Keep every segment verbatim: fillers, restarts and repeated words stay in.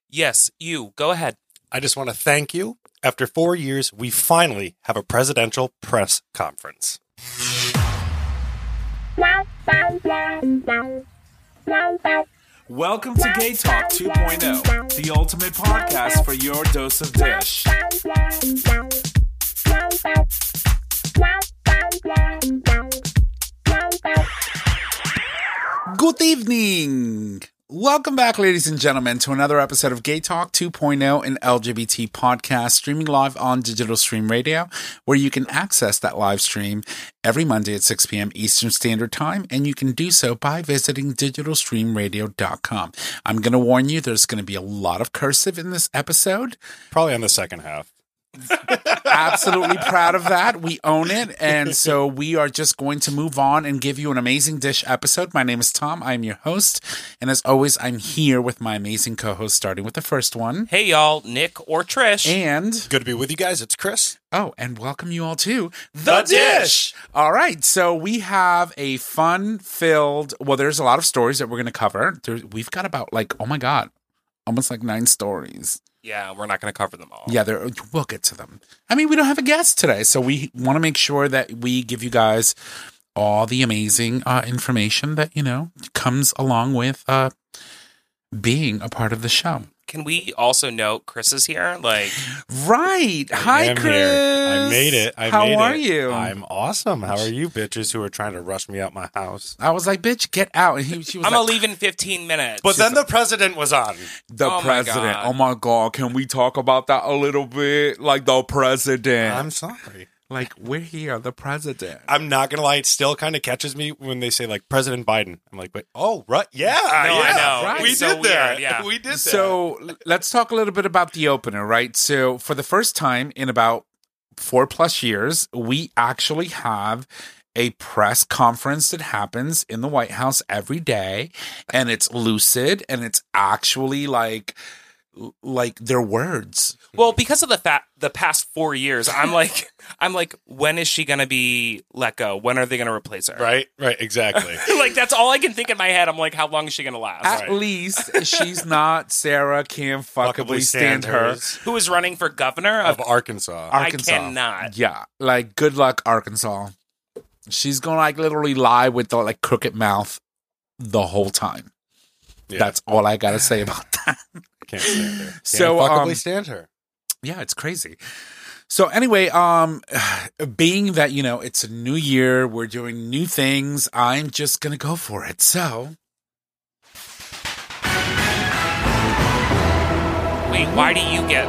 Yes, you. Go ahead. I just want to thank you. After four years, we finally have a presidential press conference. Welcome to Gay Talk two point oh, the ultimate podcast for your dose of dish. Good evening. Welcome back, ladies and gentlemen, to another episode of Gay Talk two point oh, an L G B T podcast, streaming live on Digital Stream Radio, where you can access that live stream every Monday at six p.m. Eastern Standard Time, and you can do so by visiting digital stream radio dot com. I'm going to warn you, there's going to be a lot of cursive in this episode. Probably on the second half. Absolutely proud of that. We own it. And so we are just going to move on and give you an amazing dish episode. My name is Tom. I'm your host. And as always, I'm here with my amazing co-host, starting with the first one. Hey, y'all. Nick or Trish. And good to be with you guys. It's Chris. Oh, and welcome you all to The, the dish. dish. All right. So we have a fun-filled, well, there's a lot of stories that we're going to cover. There, we've got about like, oh my God, almost like nine stories. Yeah, we're not going to cover them all. Yeah, we'll get to them. I mean, we don't have a guest today, so we want to make sure that we give you guys all the amazing uh, information that, you know, comes along with uh, being a part of the show. Can we also note Chris is here? Like, right. I Hi, Chris. Here. I made it. I How made are it. you? I'm awesome. How are you bitches who are trying to rush me out my house? I was like, bitch, get out. And he, she was I'm like, going to leave in fifteen minutes. But then the president was on. The oh president. My oh, my God. Can we talk about that a little bit? Like, the president. I'm sorry. Like, we're here, the president. I'm not going to lie. It still kind of catches me when they say, like, President Biden. I'm like, wait, oh, right. Yeah. No, yeah. I know. Right. We It's so did that. weird, yeah. We did that. So let's talk a little bit about the opener, right? So for the first time in about four plus years, we actually have a press conference that happens in the White House every day, and it's lucid, and it's actually like... like their words. Well, because of the fa- the past four years, I'm like, I'm like, when is she going to be let go? When are they going to replace her? Right, right, exactly. Like, that's all I can think in my head. I'm like, how long is she going to last? At Right. least she's not Sarah can't fuckably stand her. Sanders Who is running for governor of of Arkansas. Arkansas. I cannot. Yeah, like good luck, Arkansas. She's gonna like literally lie with the like crooked mouth the whole time. Yeah. That's all I gotta say about that. Can't stand her. Can't So, fuckably um, stand her. Yeah, it's crazy. So anyway, um, being that, you know, it's a new year, we're doing new things, I'm just going to go for it. So. Wait, why do you get...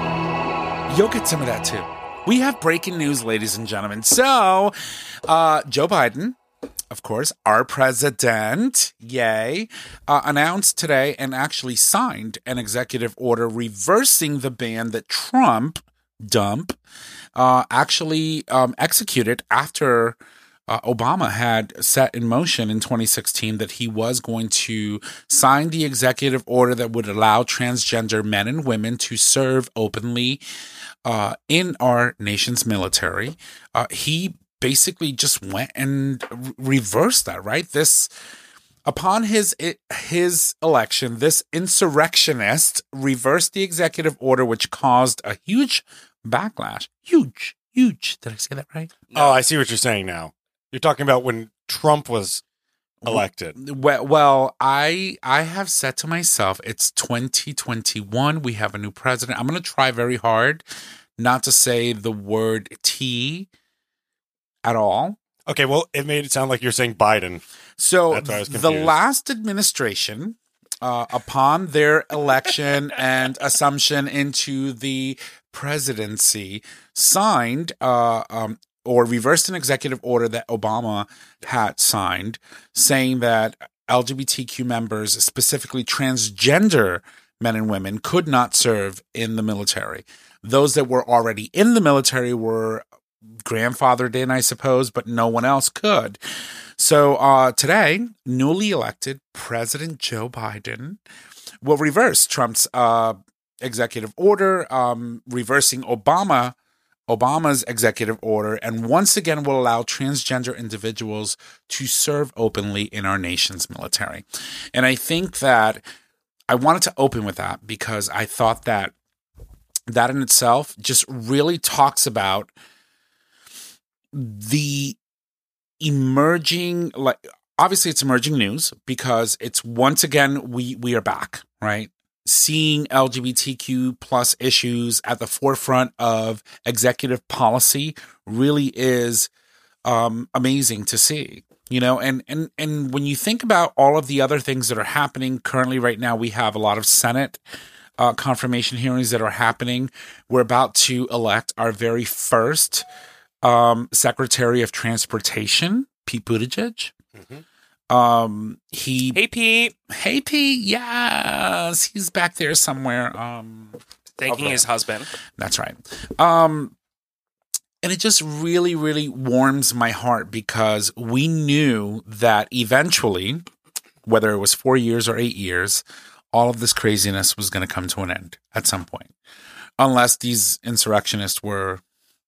You'll get some of that too. We have breaking news, ladies and gentlemen. So, uh, Joe Biden, of course, our president, yay, uh, announced today and actually signed an executive order reversing the ban that Trump, dump, uh, actually um, executed after uh, Obama had set in motion in twenty sixteen that he was going to sign the executive order that would allow transgender men and women to serve openly uh, in our nation's military. Uh, he basically just went and re- reversed that, right? This, upon his his election, this insurrectionist reversed the executive order, which caused a huge backlash. Huge, huge. Did I say that right? No. Oh, I see what you're saying now. You're talking about when Trump was elected. Well, well, I I have said to myself, it's twenty twenty-one. We have a new president. I'm going to try very hard not to say the word T at all. Okay, well, it made it sound like you're saying Biden. So That's why I was the confused. last administration, uh, upon their election and assumption into the presidency, signed uh, um, or reversed an executive order that Obama had signed, saying that L G B T Q members, specifically transgender men and women, could not serve in the military. Those that were already in the military were grandfathered in, I suppose, but no one else could. So uh, today, newly elected President Joe Biden will reverse Trump's uh, executive order, um, reversing Obama Obama's executive order, and once again will allow transgender individuals to serve openly in our nation's military. And I think that I wanted to open with that because I thought that that in itself just really talks about the emerging, like, obviously it's emerging news because it's once again, we, we are back, right? Seeing L G B T Q plus issues at the forefront of executive policy really is um, amazing to see. You know, and, and, and when you think about all of the other things that are happening currently right now, we have a lot of Senate uh, confirmation hearings that are happening. We're about to elect our very first um, Secretary of Transportation, Pete Buttigieg. Mm-hmm. Um, he, hey, Pete. Hey, Pete. Yes. He's back there somewhere. Um, Thanking okay. his husband. That's right. Um, And it just really, really warms my heart because we knew that eventually, whether it was four years or eight years, all of this craziness was going to come to an end at some point. Unless these insurrectionists were,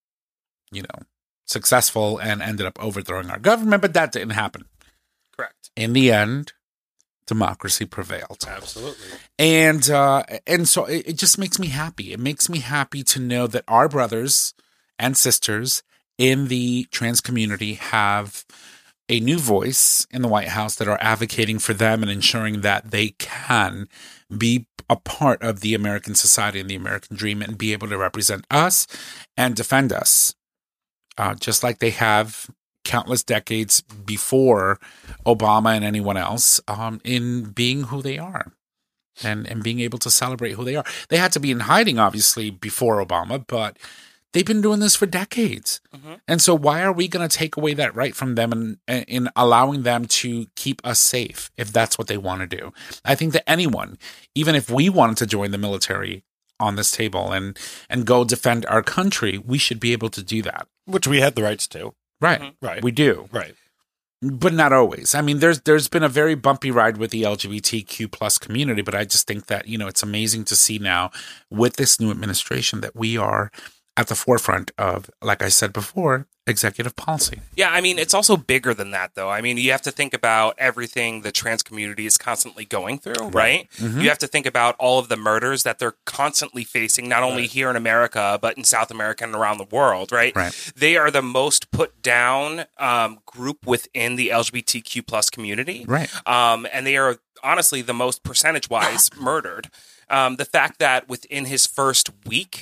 you know, successful and ended up overthrowing our government, but that didn't happen. Correct. In the end, democracy prevailed. Absolutely. And, uh, and so it, it just makes me happy. It makes me happy to know that our brothers and sisters in the trans community have a new voice in the White House that are advocating for them and ensuring that they can be a part of the American society and the American dream and be able to represent us and defend us, uh, just like they have countless decades before Obama and anyone else um, in being who they are. And, and being able to celebrate who they are. They had to be in hiding, obviously, before Obama, but they've been doing this for decades. Mm-hmm. And so why are we going to take away that right from them and in allowing them to keep us safe if that's what they want to do? I think that anyone, even if we wanted to join the military on this table and, and go defend our country, we should be able to do that. Which we had the rights to. Right. Mm-hmm. Right. We do. Right. But not always. I mean, there's there's been a very bumpy ride with the L G B T Q plus community, but I just think that, you know, it's amazing to see now with this new administration that we are at the forefront of, like I said before, executive policy. Yeah, I mean, it's also bigger than that, though. I mean, you have to think about everything the trans community is constantly going through, right? right? Mm-hmm. You have to think about all of the murders that they're constantly facing, not only right. here in America, but in South America and around the world, right? right. They are the most put down um, group within the L G B T Q plus community. Right. Um, and they are honestly the most percentage-wise murdered. Um, the fact that within his first week,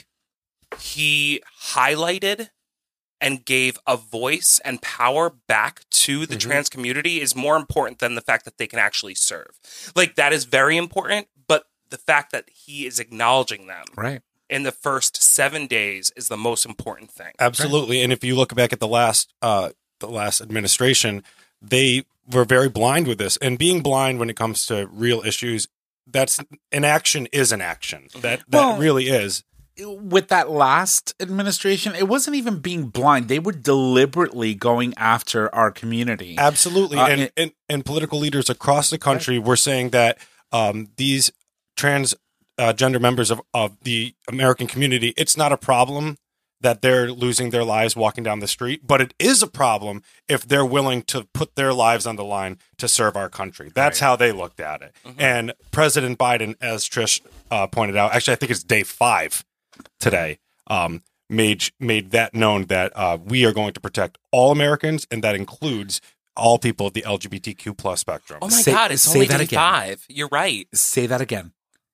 he highlighted and gave a voice and power back to the mm-hmm. trans community is more important than the fact that they can actually serve. Like, that is very important, but the fact that he is acknowledging them right. in the first seven days is the most important thing. Absolutely. Right. And if you look back at the last uh, the last administration, they were very blind with this. And being blind when it comes to real issues, that's an action is an action. That that well, really is. With that last administration, it wasn't even being blind. They were deliberately going after our community. Absolutely. Uh, and, and, and, and political leaders across the country right. were saying that um, these trans uh, gender members of, of the American community, it's not a problem that they're losing their lives walking down the street, but it is a problem if they're willing to put their lives on the line to serve our country. That's right. how they looked at it. Mm-hmm. And President Biden, as Trish uh, pointed out, actually, I think it's day five today, um, made made that known that uh, we are going to protect all Americans, and that includes all people of the L G B T Q plus spectrum. Oh my say, God, it's say only that day again. five. You're right. Say that again.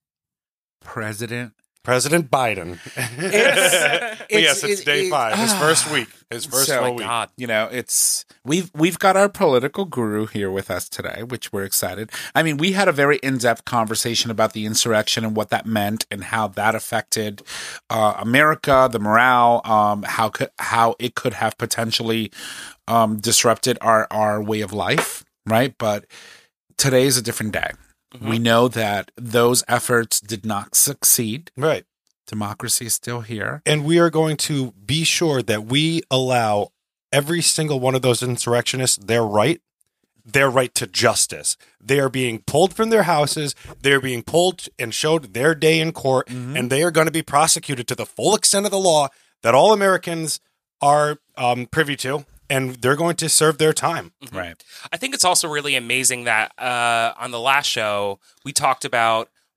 President President Biden. It's, it's, yes, it's it, day it, five. His uh, first week. His first so, full week. God, you know, it's we've we've got our political guru here with us today, which we're excited. I mean, we had a very in-depth conversation about the insurrection and what that meant and how that affected uh, America, the morale, um, how could how it could have potentially um, disrupted our our way of life, right? But today is a different day. Mm-hmm. We know that those efforts did not succeed. Right. Democracy is still here. And we are going to be sure that we allow every single one of those insurrectionists their right, their right to justice. They are being pulled from their houses. They're being pulled and showed their day in court, mm-hmm. and they are going to be prosecuted to the full extent of the law that all Americans are um, privy to. And they're going to serve their time. Mm-hmm. Right. I think it's also really amazing that uh, on the last show, we talked about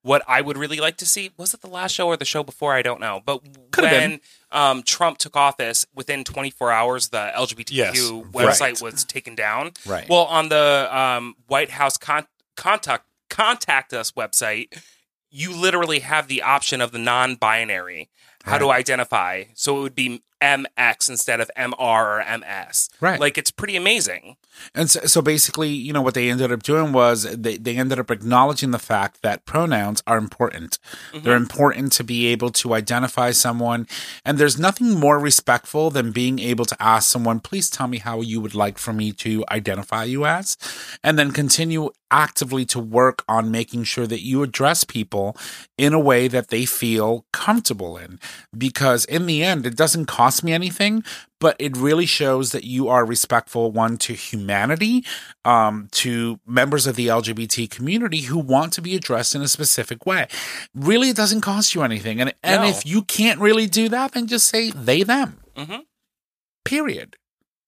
what I would really like to see, was it the last show or the show before? I don't know. But Could've when um, Trump took office, within twenty-four hours, the L G B T Q Yes, website right. was taken down. Right. Well, on the um, White House con- contact contact us website, you literally have the option of the non-binary, how to identify. So it would be M X instead of M R or M S. Right. Like, it's pretty amazing. And so, so basically, you know, what they ended up doing was they, they ended up acknowledging the fact that pronouns are important. Mm-hmm. They're important to be able to identify someone. And there's nothing more respectful than being able to ask someone, please tell me how you would like for me to identify you as, and then continue actively to work on making sure that you address people in a way that they feel comfortable in. Because in the end, it doesn't cost me anything, but it really shows that you are respectful, one, to humanity, um, to members of the L G B T community who want to be addressed in a specific way. Really, it doesn't cost you anything. And, and No. if you can't really do that, then just say they, them. Mm-hmm. Period.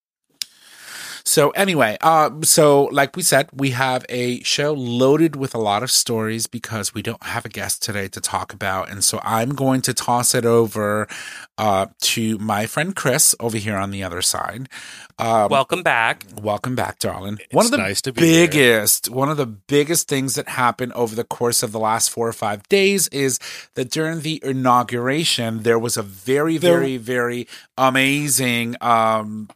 So anyway, uh, so like we said, we have a show loaded with a lot of stories because we don't have a guest today to talk about. And so I'm going to toss it over uh, to my friend Chris over here on the other side. Um, Welcome back. welcome back, darling. One of the nice to be here. biggest, one of the biggest things that happened over the course of the last four or five days is that during the inauguration, there was a very, There- very, very amazing um,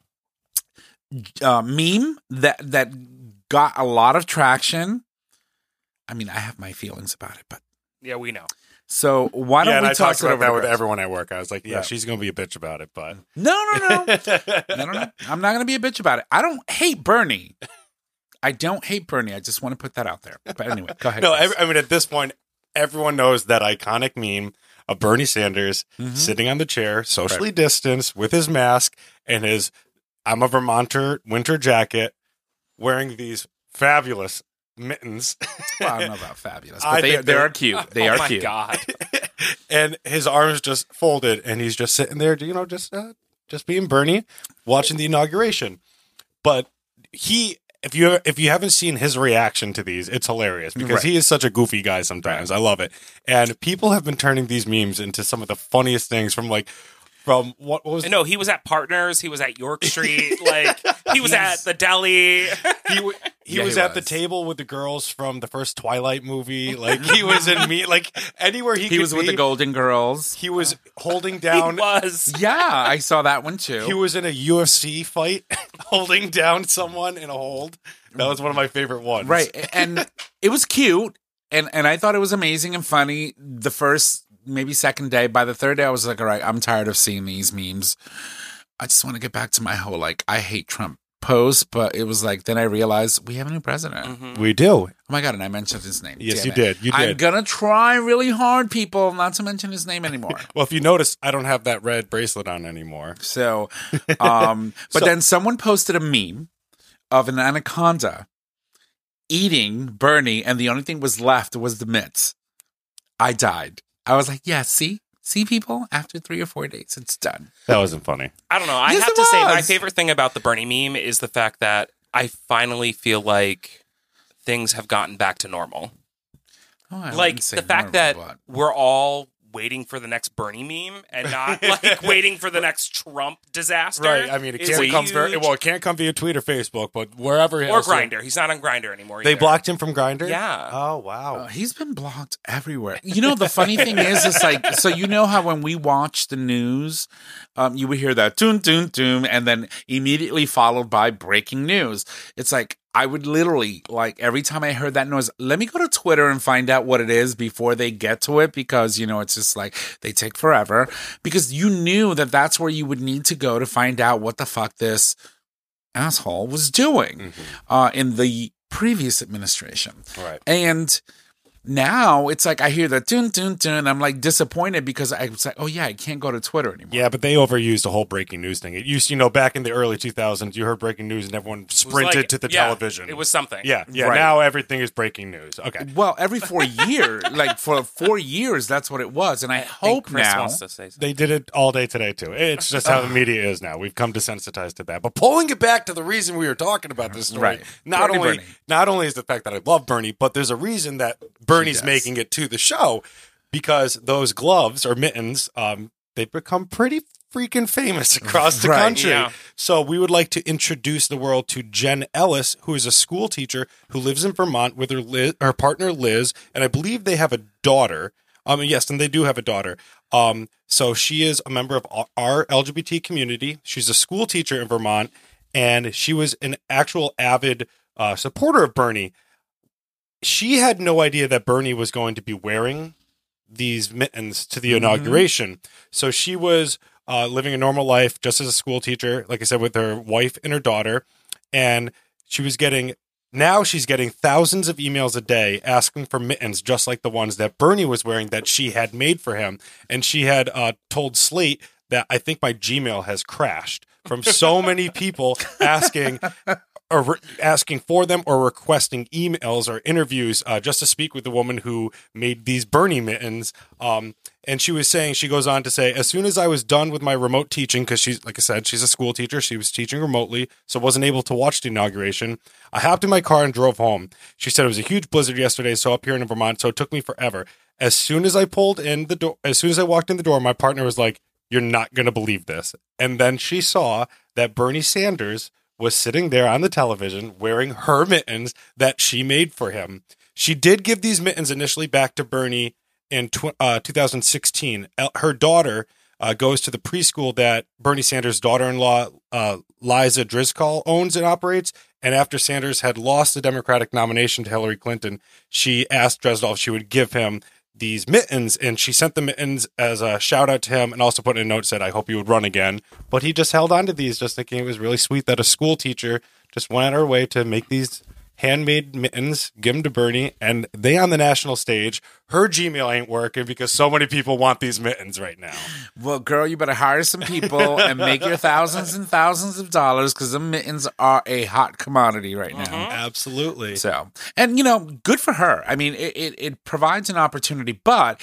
uh, meme that that got a lot of traction. I mean, I have my feelings about it, but Yeah, we know. so why don't yeah, and we I toss talked it about over that to with Chris? everyone at work. I was like, yeah, Yeah. she's going to be a bitch about it, but. No, no, no, no, no, no. I'm not going to be a bitch about it. I don't hate Bernie. I don't hate Bernie. I just want to put that out there. But anyway, go ahead. No, Chris. every, I mean, at this point, everyone knows that iconic meme of Bernie Sanders Mhm. sitting on the chair, socially distanced, with his mask and his I'm a Vermonter winter jacket, wearing these fabulous mittens. Well, I don't know about fabulous, I but they, think they they're- are cute. They oh are my cute. God. And his arms just folded, and he's just sitting there, you know, just uh, just being Bernie, watching the inauguration. But he, if you if you haven't seen his reaction to these, it's hilarious because Right. he is such a goofy guy. Sometimes I love it, and people have been turning these memes into some of the funniest things. From like, from what, what was No, he was at Partners. He was at York Street. Like, he was at the deli. he w- he Yeah, was he at the was. table with the girls from the first Twilight movie. Like he was in me, like anywhere he, He could was with be, the Golden Girls. He was holding He down. was. Yeah, I saw that one too. He was in a U F C fight, holding down someone in a hold. That was one of my favorite ones. Right. And it was cute. And and I thought it was amazing and funny the first, maybe second day. By the third day, I was like, all right, I'm tired of seeing these memes. I just want to get back to my whole, like, I hate Trump pose. But it was like, then I realized we have a new president. Mhm. We do. Oh my God. And I mentioned his name. Yes, Damn you it. did. You I'm did. going to try really hard, people, not to mention his name anymore. Well, if you notice, I don't have that red bracelet on anymore. So, um, but So- then someone posted a meme of an anaconda eating Bernie, and the only thing was left was the mitts. I died. I was like, yeah, see? See, people? After three or four days, it's done. That wasn't funny. I don't know. I Yes, have it to say, my was. favorite thing about the Bernie meme is the fact that I finally feel like things have gotten back to normal. Oh, I Like, wouldn't say the fact normal, that but- we're all waiting for the next Bernie meme and not like waiting for the next Trump disaster. Right. I mean, it is can't come huge. very well. It can't come via tweet or Facebook, but wherever or else- Grinder. He's not on Grinder anymore. They either. blocked him from Grindr. Yeah. Oh wow. Uh, he's been blocked everywhere. You know, the funny thing is, it's like, so you know how when we watch the news, um, you would hear that doom, doom, doom, and then immediately followed by breaking news. It's like, I would literally, like, every time I heard that noise, let me go to Twitter and find out what it is before they get to it, because, you know, it's just like, they take forever. Because you knew that that's where you would need to go to find out what the fuck this asshole was doing Mhm. uh, in the previous administration. Right. And now it's like I hear that dun dun dun. I'm like disappointed because I was like, oh yeah, I can't go to Twitter anymore. Yeah, but they overused the whole breaking news thing. It used, you know, back in the early two thousands, you heard breaking news and everyone It was sprinted like- to the yeah, television. It was something. yeah, yeah. Right. Now everything is breaking news. Okay. Well, every four years, like for four years, that's what it was. And I, I think hope Chris now. wants to say something. They did it all day today too. It's just how the media is now. We've come desensitized to that. But pulling it back to the reason we were talking about this story, Right. not Bernie, only Bernie. not only is the fact that I love Bernie, but there's a reason that Bernie's does. making it to the show because those gloves or mittens, um, they've become pretty freaking famous across the Right, country. yeah. So we would like to introduce the world to Jen Ellis, who is a school teacher who lives in Vermont with her Liz, her partner Liz, and I believe they have a daughter. Um, yes, and they do have a daughter. Um, so she is a member of our L G B T community. She's a school teacher in Vermont, and she was an actual avid uh, supporter of Bernie. She had no idea that Bernie was going to be wearing these mittens to the Mm-hmm. inauguration. So she was uh, living a normal life just as a school teacher, like I said, with her wife and her daughter. And she was getting, now she's getting thousands of emails a day asking for mittens just like the ones that Bernie was wearing that she had made for him. And she had uh, told Slate that I think my Gmail has crashed from so many people asking or re- asking for them or requesting emails or interviews uh, just to speak with the woman who made these Bernie mittens. Um, and she was saying, she goes on to say, as soon as I was done with my remote teaching, because she's, like I said, she's a school teacher. She was teaching remotely, so wasn't able to watch the inauguration. I hopped in my car and drove home. She said it was a huge blizzard yesterday, so up here in Vermont, so it took me forever. As soon as I pulled in the door, as soon as I walked in the door, my partner was like, you're not going to believe this. And then she saw that Bernie Sanders was sitting there on the television wearing her mittens that she made for him. She did give these mittens initially back to Bernie in tw- uh, two thousand sixteen. El- her daughter uh, goes to the preschool that Bernie Sanders' daughter-in-law, uh, Liza Driscoll, owns and operates. And after Sanders had lost the Democratic nomination to Hillary Clinton, she asked Dresdall if she would give him these mittens, and she sent the mittens as a shout out to him and also put in a note said, I hope you would run again. But he just held on to these, just thinking it was really sweet that a school teacher just went out her way to make these handmade mittens, give them to Bernie, and they on the national stage. Her Gmail ain't working because so many people want these mittens right now. Well, girl, you better hire some people and make your thousands and thousands of dollars because the mittens are a hot commodity right now. Absolutely. So, and you know, good for her. I mean, it, it, it provides an opportunity, but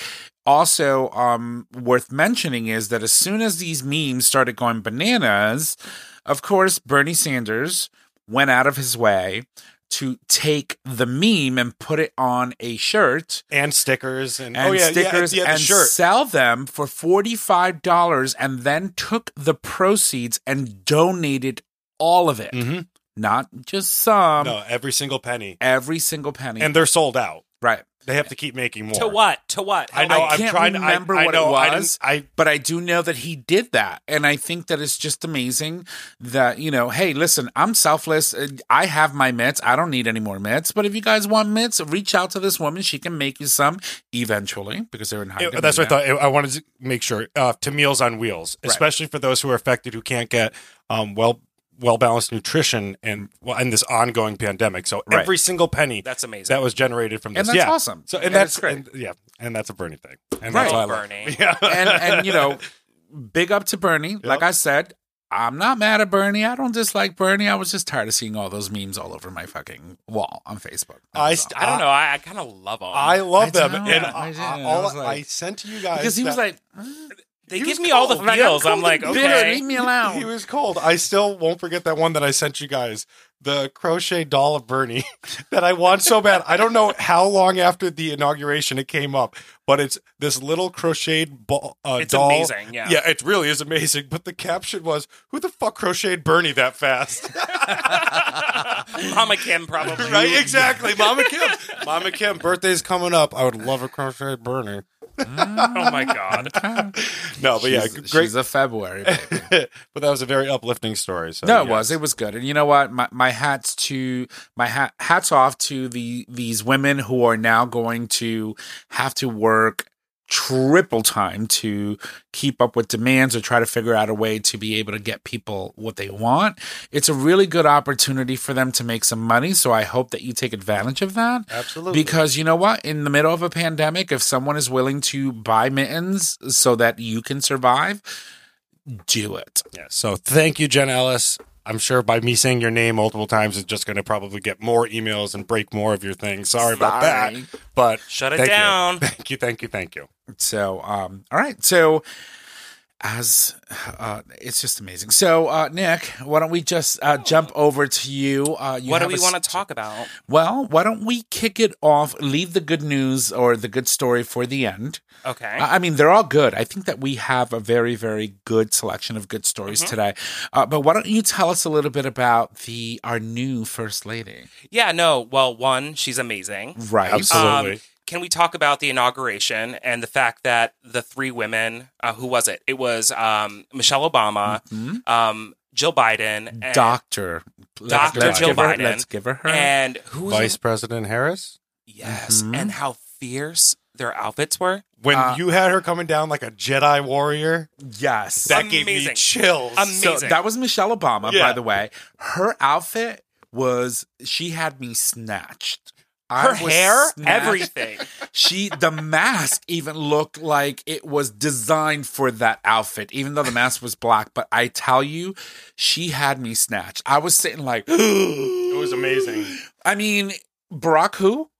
also um, worth mentioning is that as soon as these memes started going bananas, of course, Bernie Sanders went out of his way to take the meme and put it on a shirt And stickers and, and oh yeah, stickers yeah, yeah, the and shirt. sell them for forty-five dollars and then took the proceeds and donated all of it. Mhm. Not just some, No, every single penny. every single penny. And they're sold out. right. They have to keep making more. To what? To what? I know. I I'm can't trying to remember I, I what know, it I was, didn't- I but I do know that he did that. And I think that it's just amazing that, you know, hey, listen, I'm selfless. I have my mitts. I don't need any more mitts. But if you guys want mitts, reach out to this woman. She can make you some eventually because they're in high It- demand that's what I now. thought. I wanted to make sure uh, to Meals on Wheels, Right. especially for those who are affected who can't get um, well well balanced nutrition and well, in this ongoing pandemic. So Right. every single penny That's amazing. that was generated from this, And that's yeah. awesome. So and, And that's it's great. and- yeah, and that's a Bernie thing. And Right. that's why I Oh, love- Bernie. Yeah, and and you know, big up to Bernie. Like I said, I'm not mad at Bernie. I don't dislike Bernie. I was just tired of seeing all those memes all over my fucking wall on Facebook. That I was st- all. I don't know. I, I kind of love them. I love I them, know. and I I, did. I, I all was I, like- sent to you guys because he was that- like, they he give was me all the cold. Like, feels. I'm I'm like, cold and bitter. okay. Leave me alone. He was cold. I still won't forget that one that I sent you guys, the crochet doll of Bernie that I want so bad. I don't know how long after the inauguration it came up, but it's this little crocheted ball, uh, It's doll. amazing, yeah. yeah, it really is amazing. But the caption was, "Who the fuck crocheted Bernie that fast?" Mama Kim probably. Right? Exactly, Mama Kim. Mama Kim, birthday's coming up. I would love a crocheted Bernie. Oh my god. No, but yeah, she's, great. she's a February baby. But that was a very uplifting story. So No, it yes. was. It was good. And you know what? My my hats to my hat hats off to the these women who are now going to have to work triple time to keep up with demands or try to figure out a way to be able to get people what they want. It's a really good opportunity for them to make some money. So I hope that you take advantage of that. Absolutely. Because you know what? In the middle of a pandemic, if someone is willing to buy mittens so that you can survive, do it. Yeah. So thank you, Jen Ellis. I'm sure by me saying your name multiple times, it's just going to probably get more emails and break more of your things. Sorry, about that. Sorry. But Shut it thank you. down. Thank you, thank you, thank you. So, um, all right. So, as uh, it's just amazing. So, uh, Nick, why don't we just uh, jump over to you? Uh, you What do have we a want st- to talk about? Well, why don't we kick it off? Leave the good news or the good story for the end. Okay. I I mean, they're all good. I think that we have a very, very good selection of good stories Mm-hmm. today. Uh, but why don't you tell us a little bit about the our new first lady? Yeah, no. Well, one, she's amazing. Right. Absolutely. Um, can we talk about the inauguration and the fact that the three women, uh, who was it? It was um, Michelle Obama, Mhm. um, Jill Biden, and, Doctor. Doctor let's Jill give her, Biden. Let's give her her. and who was Vice it? President Harris. Yes, Mhm. and how fierce their outfits were. When Uh, you had her coming down like a Jedi warrior, Yes. that gave me Amazing. chills. Amazing. So that was Michelle Obama, Yeah. by the way. Her outfit was, she had me snatched. I Her was hair, snatched. everything. She, the mask even looked like it was designed for that outfit, even though the mask was black. But I tell you, she had me snatched. I was sitting like, It was amazing. I mean, Barack who?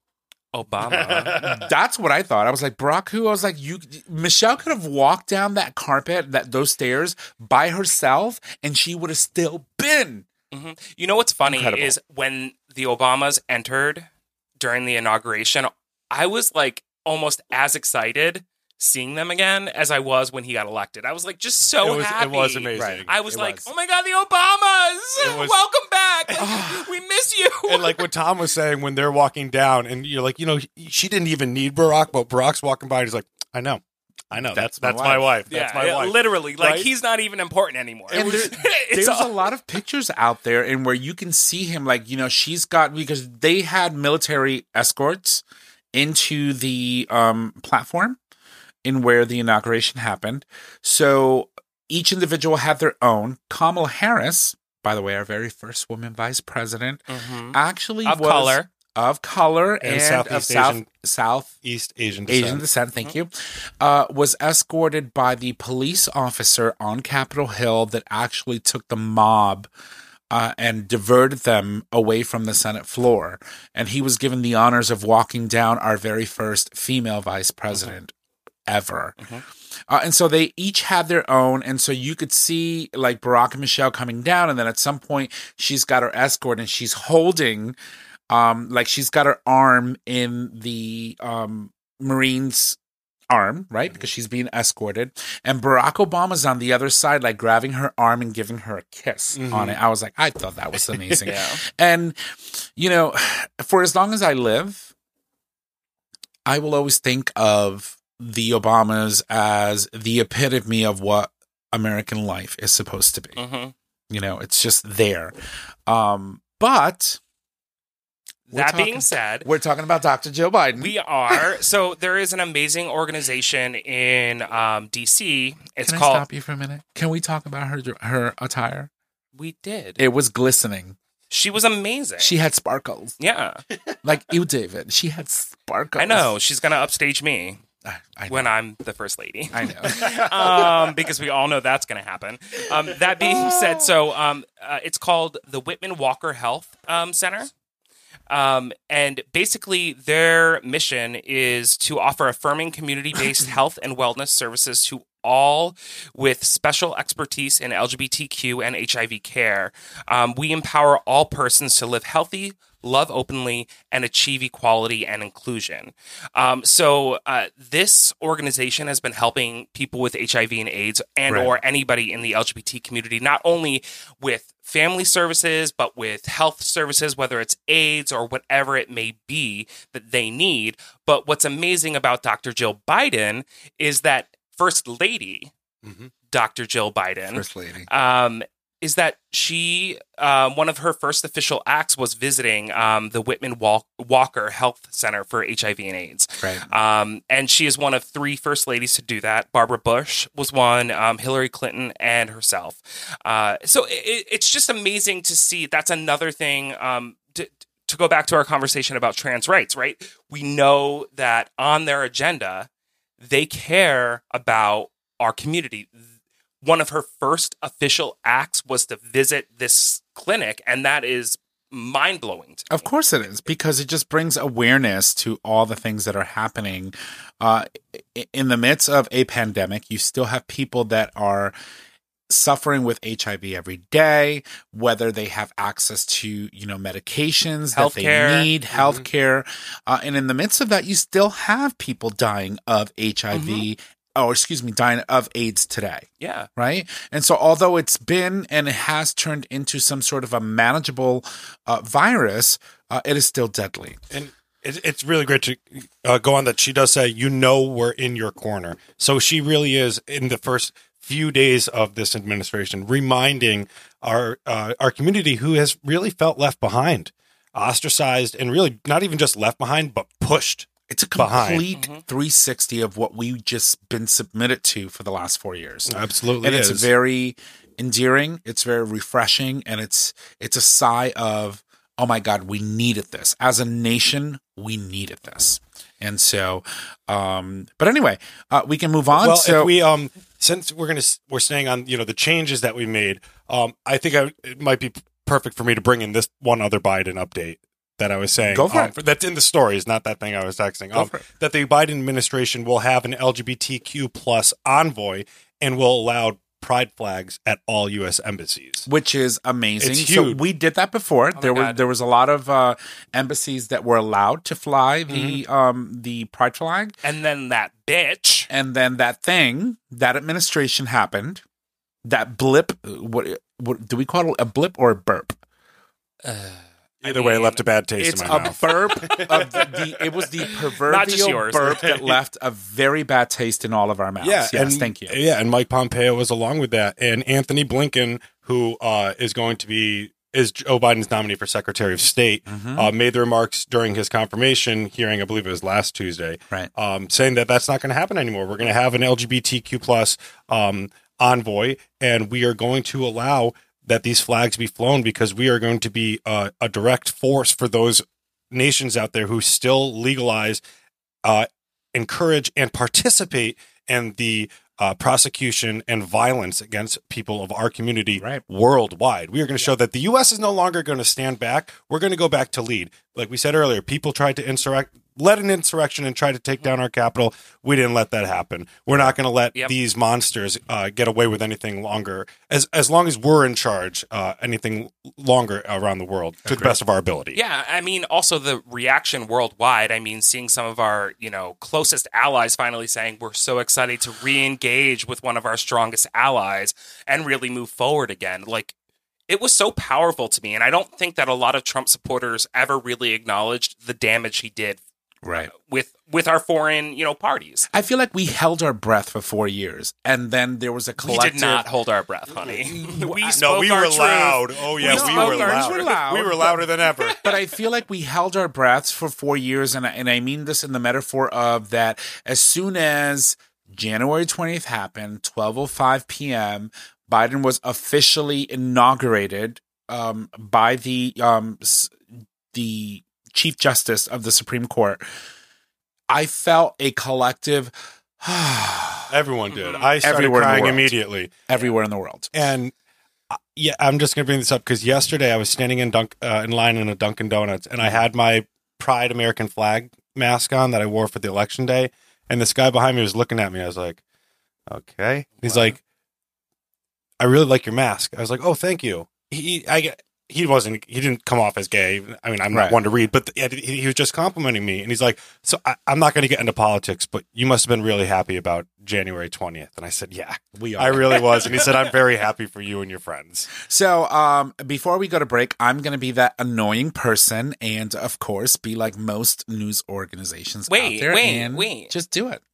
Obama. That's what I thought. I was like, Barack who? I was like, you, Michelle could have walked down that carpet, that those stairs by herself, and she would have still been. hmm You know what's funny Incredible. is when the Obamas entered during the inauguration, I was like almost as excited seeing them again as I was when he got elected. I was like just so it was, happy. It was amazing. Right. I was It like, was. oh my God, the Obamas! It was- Welcome back! Like, we miss you! And like what Tom was saying when they're walking down, and you're like, you know, she didn't even need Barack, but Barack's walking by, and he's like, I know, I know, That's that's my that's my wife. wife, yeah, that's my yeah, wife. literally. Like, Right? he's not even important anymore. And there, It's there's all- a lot of pictures out there and where you can see him, like, you know, she's got, because they had military escorts into the um, platform in where the inauguration happened. So each individual had their own. Kamala Harris, by the way, our very first woman vice president, Mhm. actually Of was color. of color And and, Southeast of South, Asian South East Asian descent. Asian descent, thank you, uh, was escorted by the police officer on Capitol Hill that actually took the mob uh, and diverted them away from the Senate floor. And he was given the honors of walking down our very first female vice president ever. Mhm. Uh, and so they each had their own. And so you could see like Barack and Michelle coming down. And then at some point, she's got her escort and she's holding. Um, like she's got her arm in the um, Marine's arm, right? Because she's being escorted. And Barack Obama's on the other side, like grabbing her arm and giving her a kiss Mhm. on it. I was like, I thought that was amazing. Yeah. And, you know, for as long as I live, I will always think of the Obamas as the epitome of what American life is supposed to be. Mhm. You know, it's just there. Um, but We're That talking- being said, we're talking about Doctor Joe Biden. we are. So there is an amazing organization in um, D C. It's Can I called. stop you for a minute? Can we talk about her her attire? We did. It was glistening. She was amazing. She had sparkles. yeah, Like you, David. She had sparkles. I know. She's gonna upstage me I, I know. when I'm the first lady. I know. um, because we all know that's going to happen. Um, that being said, so um, uh, it's called the Whitman Walker Health um, Center. Um, and basically, their mission is to offer affirming community based health and wellness services to all with special expertise in L G B T Q and H I V care. Um, we empower all persons to live healthy, love openly, and achieve equality and inclusion. Um, so uh, this organization has been helping people with H I V and AIDS and Right. or anybody in the L G B T community, not only with family services, but with health services, whether it's AIDS or whatever it may be that they need. But what's amazing about Doctor Jill Biden is that First Lady, Mhm. Doctor Jill Biden, First lady. um, is that she, um, one of her first official acts was visiting um, the Whitman Wal- Walker Health Center for H I V and AIDS. Right. Um, and she is one of three first ladies to do that. Barbara Bush was one, um, Hillary Clinton, and herself. Uh, so it, it's just amazing to see. That's another thing. Um, to, to go back to our conversation about trans rights, right? We know that on their agenda, they care about our community. One of her first official acts was to visit this clinic, and that is mind blowing. Of course it is, because it just brings awareness to all the things that are happening uh, in the midst of a pandemic, you still have people that are suffering with H I V every day, whether they have access to, you know, medications that Healthcare. they need, Mm-hmm. healthcare. Uh, and in the midst of that, you still have people dying of H I V, Mm-hmm. or excuse me, dying of AIDS today. Yeah. Right. And so although it's been and it has turned into some sort of a manageable uh, virus, uh, it is still deadly. And it, it's really great to uh, go on that she does say, you know, we're in your corner. So she really is in the first few days of this administration, reminding our uh, our community who has really felt left behind, ostracized, and really not even just left behind, but pushed. It's a behind. complete Mm-hmm. three sixty of what we've just been submitted to for the last four years. Absolutely, And is. it's very endearing. It's very refreshing. And it's it's a sigh of, oh my God, we needed this. As a nation, we needed this. And so, um, but anyway, uh, we can move on. Well, so if we um, since we're gonna we're staying on, you know, the changes that we made, um, I think I, it might be perfect for me to bring in this one other Biden update that I was saying. Go for um, it. That's in the stories, not that thing I was texting. Go Um, for it. that the Biden administration will have an L G B T Q plus envoy and will allow pride flags at all U S embassies. which is amazing. It's So huge. we did that before. my there were God. there was a lot of uh, embassies that were allowed to fly the Mm-hmm. um, the pride flag. And then that bitch. And then that thing, that administration happened. That blip, what, what do we call it? A blip or a burp? Either way, it mean, left a bad taste It's in a my mouth. burp of the, the. It was the Not just proverbial yours. burp that left a very bad taste in all of our mouths. Yeah, yes, and, thank you. Yeah, and Mike Pompeo was along with that, and Anthony Blinken, who uh, is going to be is Joe Biden's nominee for Secretary of State, Mm-hmm. uh, made the remarks during his confirmation hearing. I believe it was last Tuesday, Right. Um, saying that that's not going to happen anymore. We're going to have an L G B T Q plus um, envoy, and we are going to allow that these flags be flown because we are going to be uh, a direct force for those nations out there who still legalize, uh, encourage, and participate in the uh, prosecution and violence against people of our community Right. worldwide. We are going to show that the U S is no longer going to stand back. We're going to go back to lead. Like we said earlier, people tried to insurrect, led an insurrection and tried to take down our capital. We didn't let that happen. We're not going to let Yep. these monsters uh, get away with anything longer. As as long as we're in charge, uh, anything longer around the world to the best of our ability. Yeah, I mean, also the reaction worldwide. I mean, seeing some of our, you know, closest allies finally saying we're so excited to re-engage with one of our strongest allies and really move forward again. Like, it was so powerful to me, and I don't think that a lot of Trump supporters ever really acknowledged the damage he did Right. with with our foreign, you know, parties. I feel like we held our breath for four years, and then there was a We collective. did not hold our breath, honey. we No, spoke we our were truth. loud. Oh yeah, We we, spoke were our loud. truth. Loud, We were but- louder than ever. But I feel like we held our breaths for four years, and I, and I mean this in the metaphor of that. As soon as January twentieth happened, twelve oh five p.m., Biden was officially inaugurated um, by the um, s- the Chief Justice of the Supreme Court. I felt a collective Everyone did. I started Everywhere in the crying world. immediately. everywhere in the world. And uh, yeah, I'm just going to bring this up because yesterday I was standing in dunk uh, in line in a Dunkin' Donuts, and I had my Pride American flag mask on that I wore for the election day, and this guy behind me was looking at me. I was like, "Okay." He's like, "I really like your mask." I was like, "Oh, thank you." He, I, he wasn't. He didn't come off as gay. I mean, I'm Right. not one to read, but the, he, he was just complimenting me, and he's like, "So I, I'm not going to get into politics, but you must have been really happy about January twentieth." And I said, "Yeah, We I really was." And he said, "I'm very happy for you and your friends." So, um, before we go to break, I'm going to be that annoying person, and of course, be like most news organizations Wait, out there. wait, and wait. just do it.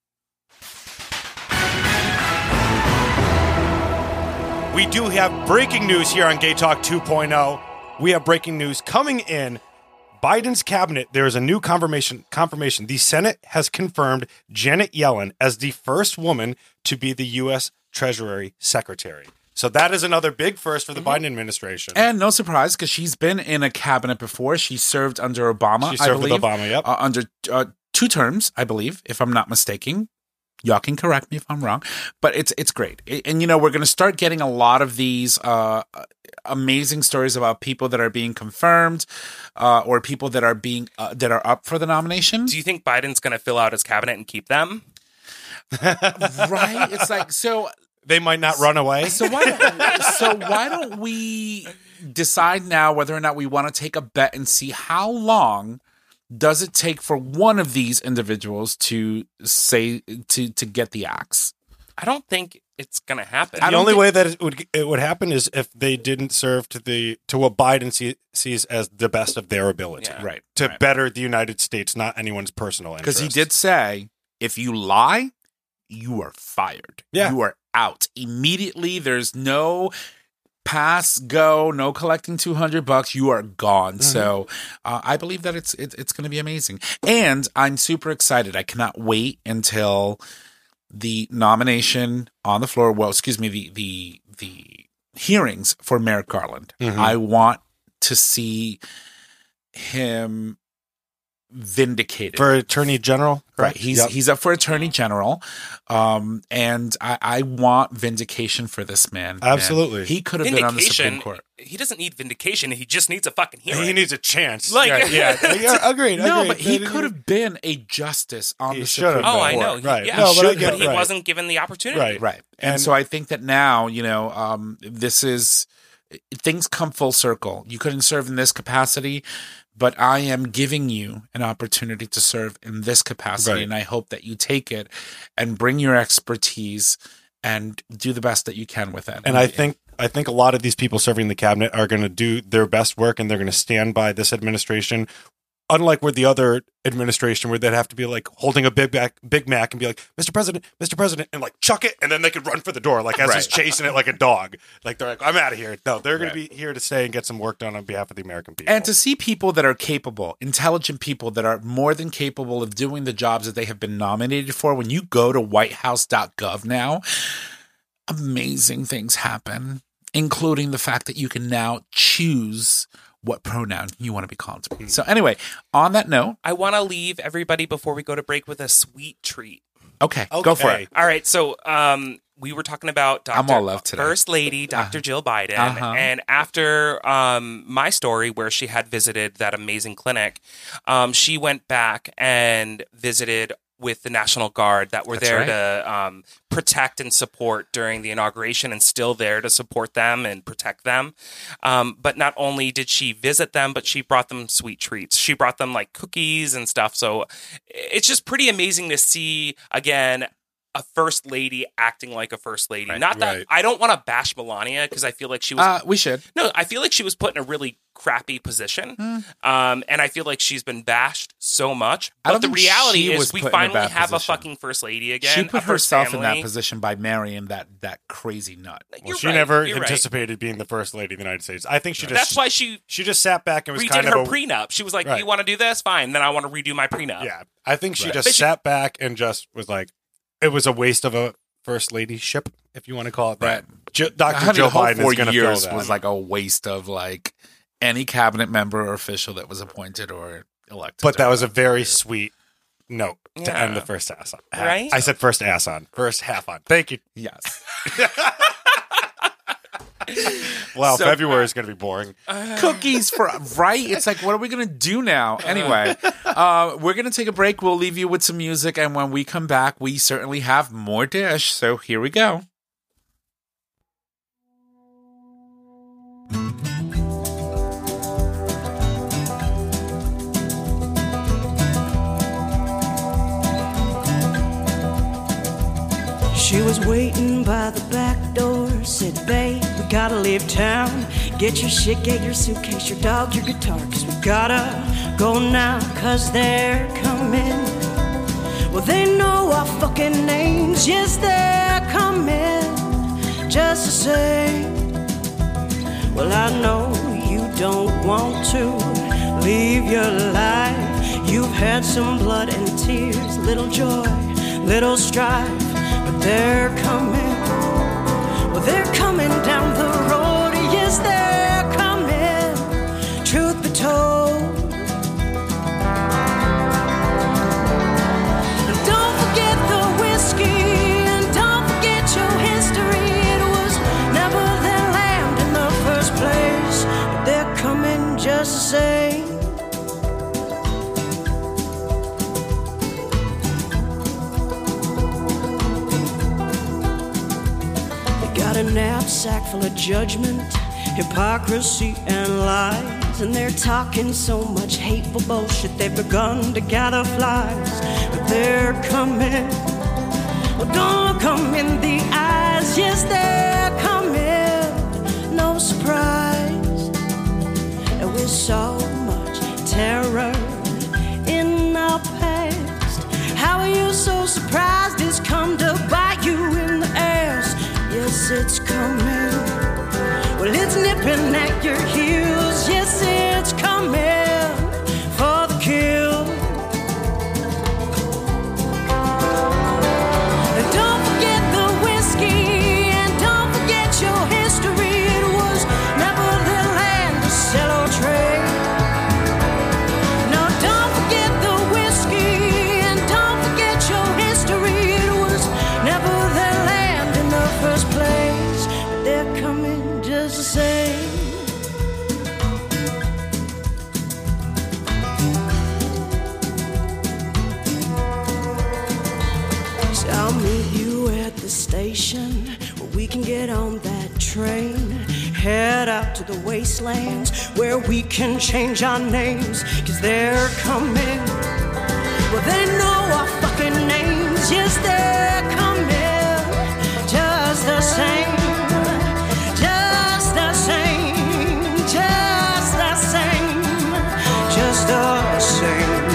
We do have breaking news here on Gay Talk two point oh. We have breaking news coming in. Biden's cabinet, there is a new confirmation. Confirmation. The Senate has confirmed Janet Yellen as the first woman to be the U S Treasury Secretary. So that is another big first for the Biden administration. And no surprise, because she's been in a cabinet before. She served under Obama. She served I with believe, Obama, yep. uh, under uh, two terms, I believe, if I'm not mistaken. Y'all can correct me if I'm wrong, but it's it's great. And, and you know, we're going to start getting a lot of these uh, amazing stories about people that are being confirmed, uh, or people that are being uh, that are up for the nomination. Do you think Biden's going to fill out his cabinet and keep them? right? It's like, so They might not run away. So why don't, so why don't we decide now whether or not we want to take a bet and see how long does it take for one of these individuals to say to to get the axe? I don't think it's going to happen. The only think- way that it would it would happen is if they didn't serve to the to what Biden see, sees as the best of their ability, Yeah. Right. to right. better the United States, not anyone's personal interest. Because he did say, if you lie, you are fired. Yeah. You are out immediately. There's no pass, go, no collecting two hundred bucks. You are gone. Mm-hmm. So uh, I believe that it's it, it's going to be amazing. And I'm super excited. I cannot wait until the nomination on the floor. Well, excuse me, the the the hearings for Merrick Garland. Mm-hmm. I want to see him vindicated for Attorney General, right? He's yep. he's up for Attorney General, um, and I, I want vindication for this man. Absolutely, man. He could have been on the Supreme Court. He doesn't need vindication. He just needs a fucking hearing. He needs a chance. Like, yeah, yeah, yeah, agreed. No, agreed. but he could have been a justice on He the should Supreme have Court. been. Oh, I know. He, Right. Yeah, No, he but I should, get but it, he right. wasn't given the opportunity. Right. Right. And, And- so I think that now, you know, um, this is things come full circle. You couldn't serve in this capacity, but I am giving you an opportunity to serve in this capacity. Right. And I hope that you take it and bring your expertise and do the best that you can with it. And I think I think a lot of these people serving the cabinet are going to do their best work, and they're going to stand by this administration. Unlike with the other administration, where they'd have to be like holding a Big Mac, Big Mac, and be like, "Mister President, Mister President," and like chuck it, and then they could run for the door, like as Right. he's chasing it like a dog. Like they're like, "I'm out of here." No, they're going Right. to be here to stay and get some work done on behalf of the American people. And to see people that are capable, intelligent people that are more than capable of doing the jobs that they have been nominated for. When you go to white house dot gov now, amazing things happen, including the fact that you can now choose what pronoun you want to be called. So anyway, on that note, I want to leave everybody before we go to break with a sweet treat. okay, go for Okay. it. All right, so um, we were talking about Doctor I'm all love today. First Lady, Doctor Jill Biden, Uh-huh. and after um, my story where she had visited that amazing clinic, um, she went back and visited with the National Guard that were That's there right. to um, protect and support during the inauguration, and still there to support them and protect them. Um, but not only did she visit them, but she brought them sweet treats. She brought them like cookies and stuff. So it's just pretty amazing to see, again, a first lady acting like a first lady. Right, Not that right. I don't want to bash Melania, because I feel like she was Uh, we should. no, I feel like she was put in a really crappy position, Hmm. um, and I feel like she's been bashed so much. I But don't the think reality she is, was we put in a finally bad have a position. fucking first lady again. She a put first herself in that family. position by marrying that that crazy nut. Well, You're she right, never you're right. anticipated being the first lady of the United States. I think she just That's why she she just sat back and was redid kind her of a, prenup. She was like, Right. "You want to do this? Fine. Then I want to redo my prenup." yeah. I think she Right. just But she- sat back and just was like, it was a waste of a first ladyship, if you want to call it that. Jo- Doctor Honey, Joe the whole Biden four is going to fill years that. was like a waste of like any cabinet member or official that was appointed or elected. But that or was a whatever. very sweet note to Yeah. end the first ass on. Half. Right? I said first ass on. First half on. Thank you. yes. Well, So- February is going to be boring. Cookies for right. It's like, what are we gonna do now? Anyway, uh, we're gonna take a break. We'll leave you with some music, and when we come back, we certainly have more dish. So here we go. She was waiting by the back door, said, babe, we gotta leave town. Get your shit, get your suitcase, your dog, your guitar, cause we gotta go now, cause they're coming. Well, they know our fucking names, yes, they're coming, just to say, well, I know you don't want to leave your life. You've had some blood and tears, little joy, little strife. But they're coming, well, they're coming down the road, yes, they're coming, truth be told. And don't forget the whiskey, and don't forget your history. It was never their land in the first place, but they're coming just the same. a knapsack full of judgment, hypocrisy, and lies. And they're talking so much hateful bullshit, they've begun to gather flies. But they're coming. Well, don't look 'em in the eyes. Yes, they're coming. No surprise. And with so much terror in our past, how are you so surprised it's come to bite you in the ass? Yes, it's coming. Well, it's nipping at your heels. Yes, it's coming for the kill. And don't forget the whiskey, and don't forget your history. It was never the land to sell or trade. No, don't forget the whiskey, and don't forget your history. It was never their land in the first place. But they're coming just the same. So I'll meet you at the station where we can get on that train. Head out to the wastelands where we can change our names. Cause they're coming. Well, they know our fucking names. Yes, they're coming. Just the same. Just the same. Just the same. Just the same.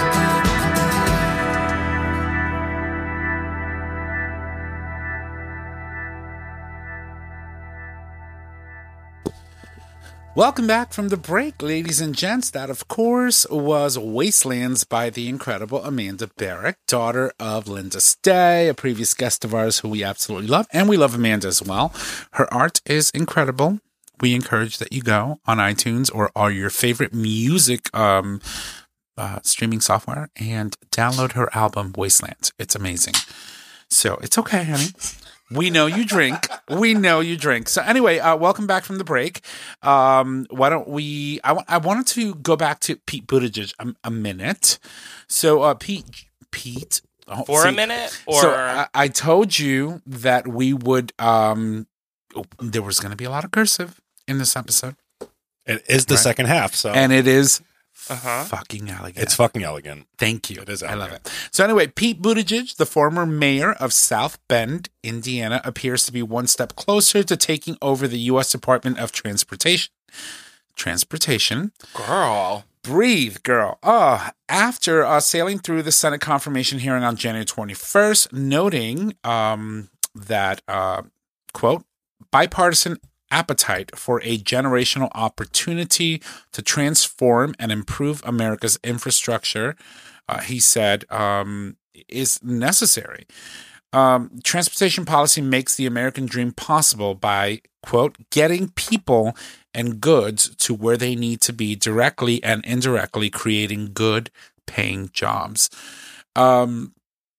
Welcome back from the break, ladies and gents. That, of course, was Wastelands by the incredible Amanda Barrick, daughter of Linda Stay, a previous guest of ours who we absolutely love. And we love Amanda as well. Her art is incredible. We encourage that you go on iTunes or all your favorite music um, uh, streaming software and download her album, Wastelands. It's amazing. So it's okay, honey. We know you drink. We know you drink. So anyway, uh, welcome back from the break. Um, why don't we? I, w- I wanted to go back to Pete Buttigieg a, a minute. So uh, Pete, Pete, oh, For see, a minute? Or so I, I told you that we would. Um, there was going to be a lot of cursive in this episode, It is the Right. second half, so and it is Uh-huh. fucking elegant. it's fucking elegant. Thank you. It is I love elegant. it. So anyway, Pete Buttigieg, the former mayor of South Bend, Indiana, appears to be one step closer to taking over the U S Department of Transportation. Transportation. Girl. Breathe, girl. Oh, after uh, sailing through the Senate confirmation hearing on January twenty-first, noting um, that, uh, quote, bipartisan appetite for a generational opportunity to transform and improve America's infrastructure, uh, he said, um, is necessary. Um, transportation policy makes the American dream possible by, quote, getting people and goods to where they need to be directly and indirectly, creating good paying jobs. Um,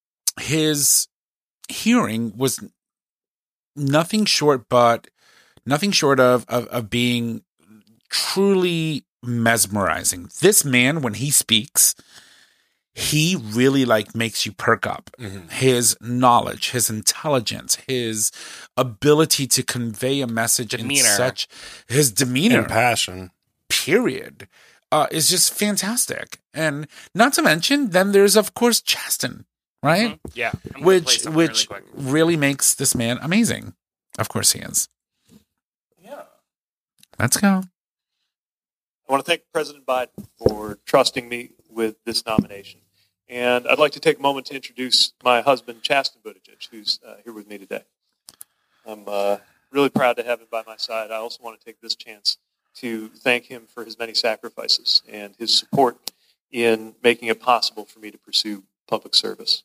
his hearing was nothing short but Nothing short of, of of being truly mesmerizing. This man, when he speaks, he really like makes you perk up. Mm-hmm. His knowledge, his intelligence, his ability to convey a message Demeanor. in such his demeanor, And passion. period, uh, is just fantastic. And not to mention, then there's of course Chasten, right? Mhm. Yeah. I'm gonna play Which something which really quick. really makes this man amazing. Of course he is. Yeah. Let's go. I want to thank President Biden for trusting me with this nomination. And I'd like to take a moment to introduce my husband, Chasten Buttigieg, who's uh, here with me today. I'm uh, really proud to have him by my side. I also want to take this chance to thank him for his many sacrifices and his support in making it possible for me to pursue public service.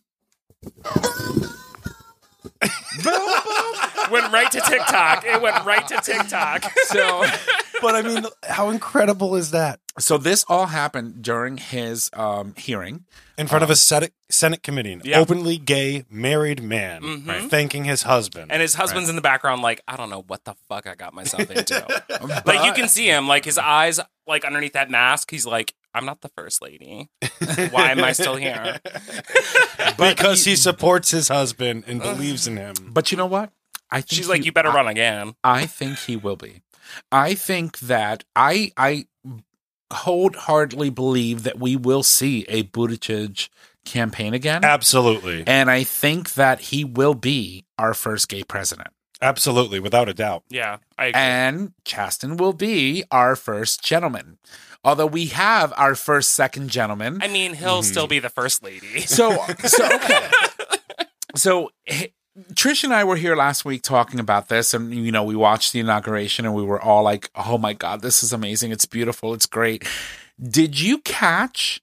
Went right to TikTok. It went right to TikTok. So But I mean, how incredible is that? so this all happened during his um, hearing. In front of a Senate, Senate committee, an Yeah. openly gay married man Mhm. thanking his husband. And his husband's in the background, like, I don't know what the fuck I got myself into. Like, you can see him, like, his eyes, like, underneath that mask. He's like, I'm not the first lady. Why am I still here? because he supports his husband and believes in him. But you know what? I think She's he- like, you better I- run again. I think he will be. I think that I I wholeheartedly believe that we will see a Buttigieg campaign again. Absolutely. And I think that he will be our first gay president. Absolutely, without a doubt. Yeah, I agree. And Chasten will be our first gentleman. Although we have our first second gentleman. I mean, he'll still be the first lady. So, so okay. So h- Trish and I were here last week talking about this, and you know, we watched the inauguration, and we were all like, "Oh my god, this is amazing! It's beautiful! It's great!" Did you catch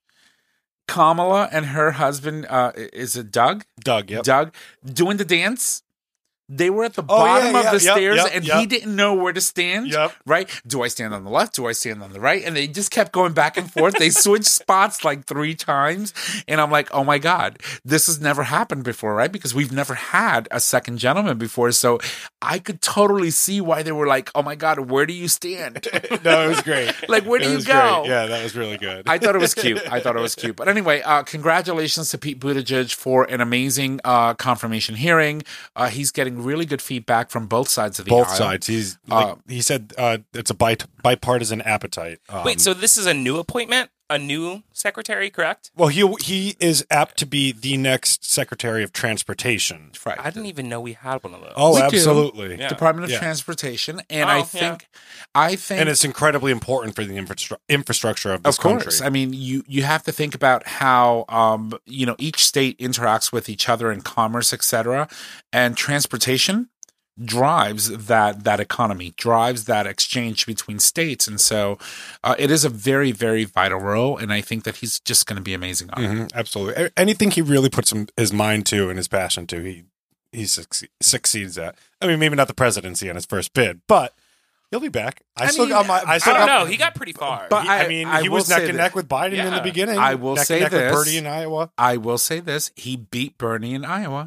Kamala and her husband? Uh, is it Doug? Doug, yep. Doug doing the dance. They were at the Oh, yeah, bottom of yeah, the yep, stairs, yep, and yep. he didn't know where to stand. Yep. Right? Do I stand on the left? Do I stand on the right? And they just kept going back and forth. They switched spots like three times. And I'm like, oh my God, this has never happened before, right? Because we've never had a second gentleman before. So I could totally see why they were like, oh my God, where do you stand? No, it was great. Like, where do It you was go? great. Yeah, that was really good. I thought it was cute. I thought it was cute. But anyway, uh, congratulations to Pete Buttigieg for an amazing uh, confirmation hearing. Uh, he's getting really good feedback from both sides of the Both aisle. sides. He's like, Uh, he said uh, it's a bi- bipartisan appetite. Um, Wait, so this is a new appointment? A new secretary, correct? well, he he is apt to be the next Secretary of Transportation. Right. I didn't even know we had one of those. Oh, We do. absolutely. Yeah. Department of Yeah. Transportation, and Oh, I yeah. think, I think, And it's incredibly important for the infrastru- infrastructure of this of course. country. I mean, you you have to think about how um you know each state interacts with each other in commerce, et cetera, and transportation drives that that economy, drives that exchange between states, and so uh, it is a very very vital role. And I think that he's just going to be amazing on it. Mhm, absolutely. A- Anything he really puts him, his mind to and his passion to, he he succe- succeeds at. I mean, maybe not the presidency on his first bid, but he'll be back. I, I still mean, got my. I, I still don't got, know. He got pretty far. But he- I, I- mean, I he will was neck say and that- neck with Biden in the Yeah. beginning. I will neck say and neck this. with Bernie in Iowa. I will say this: he beat Bernie in Iowa.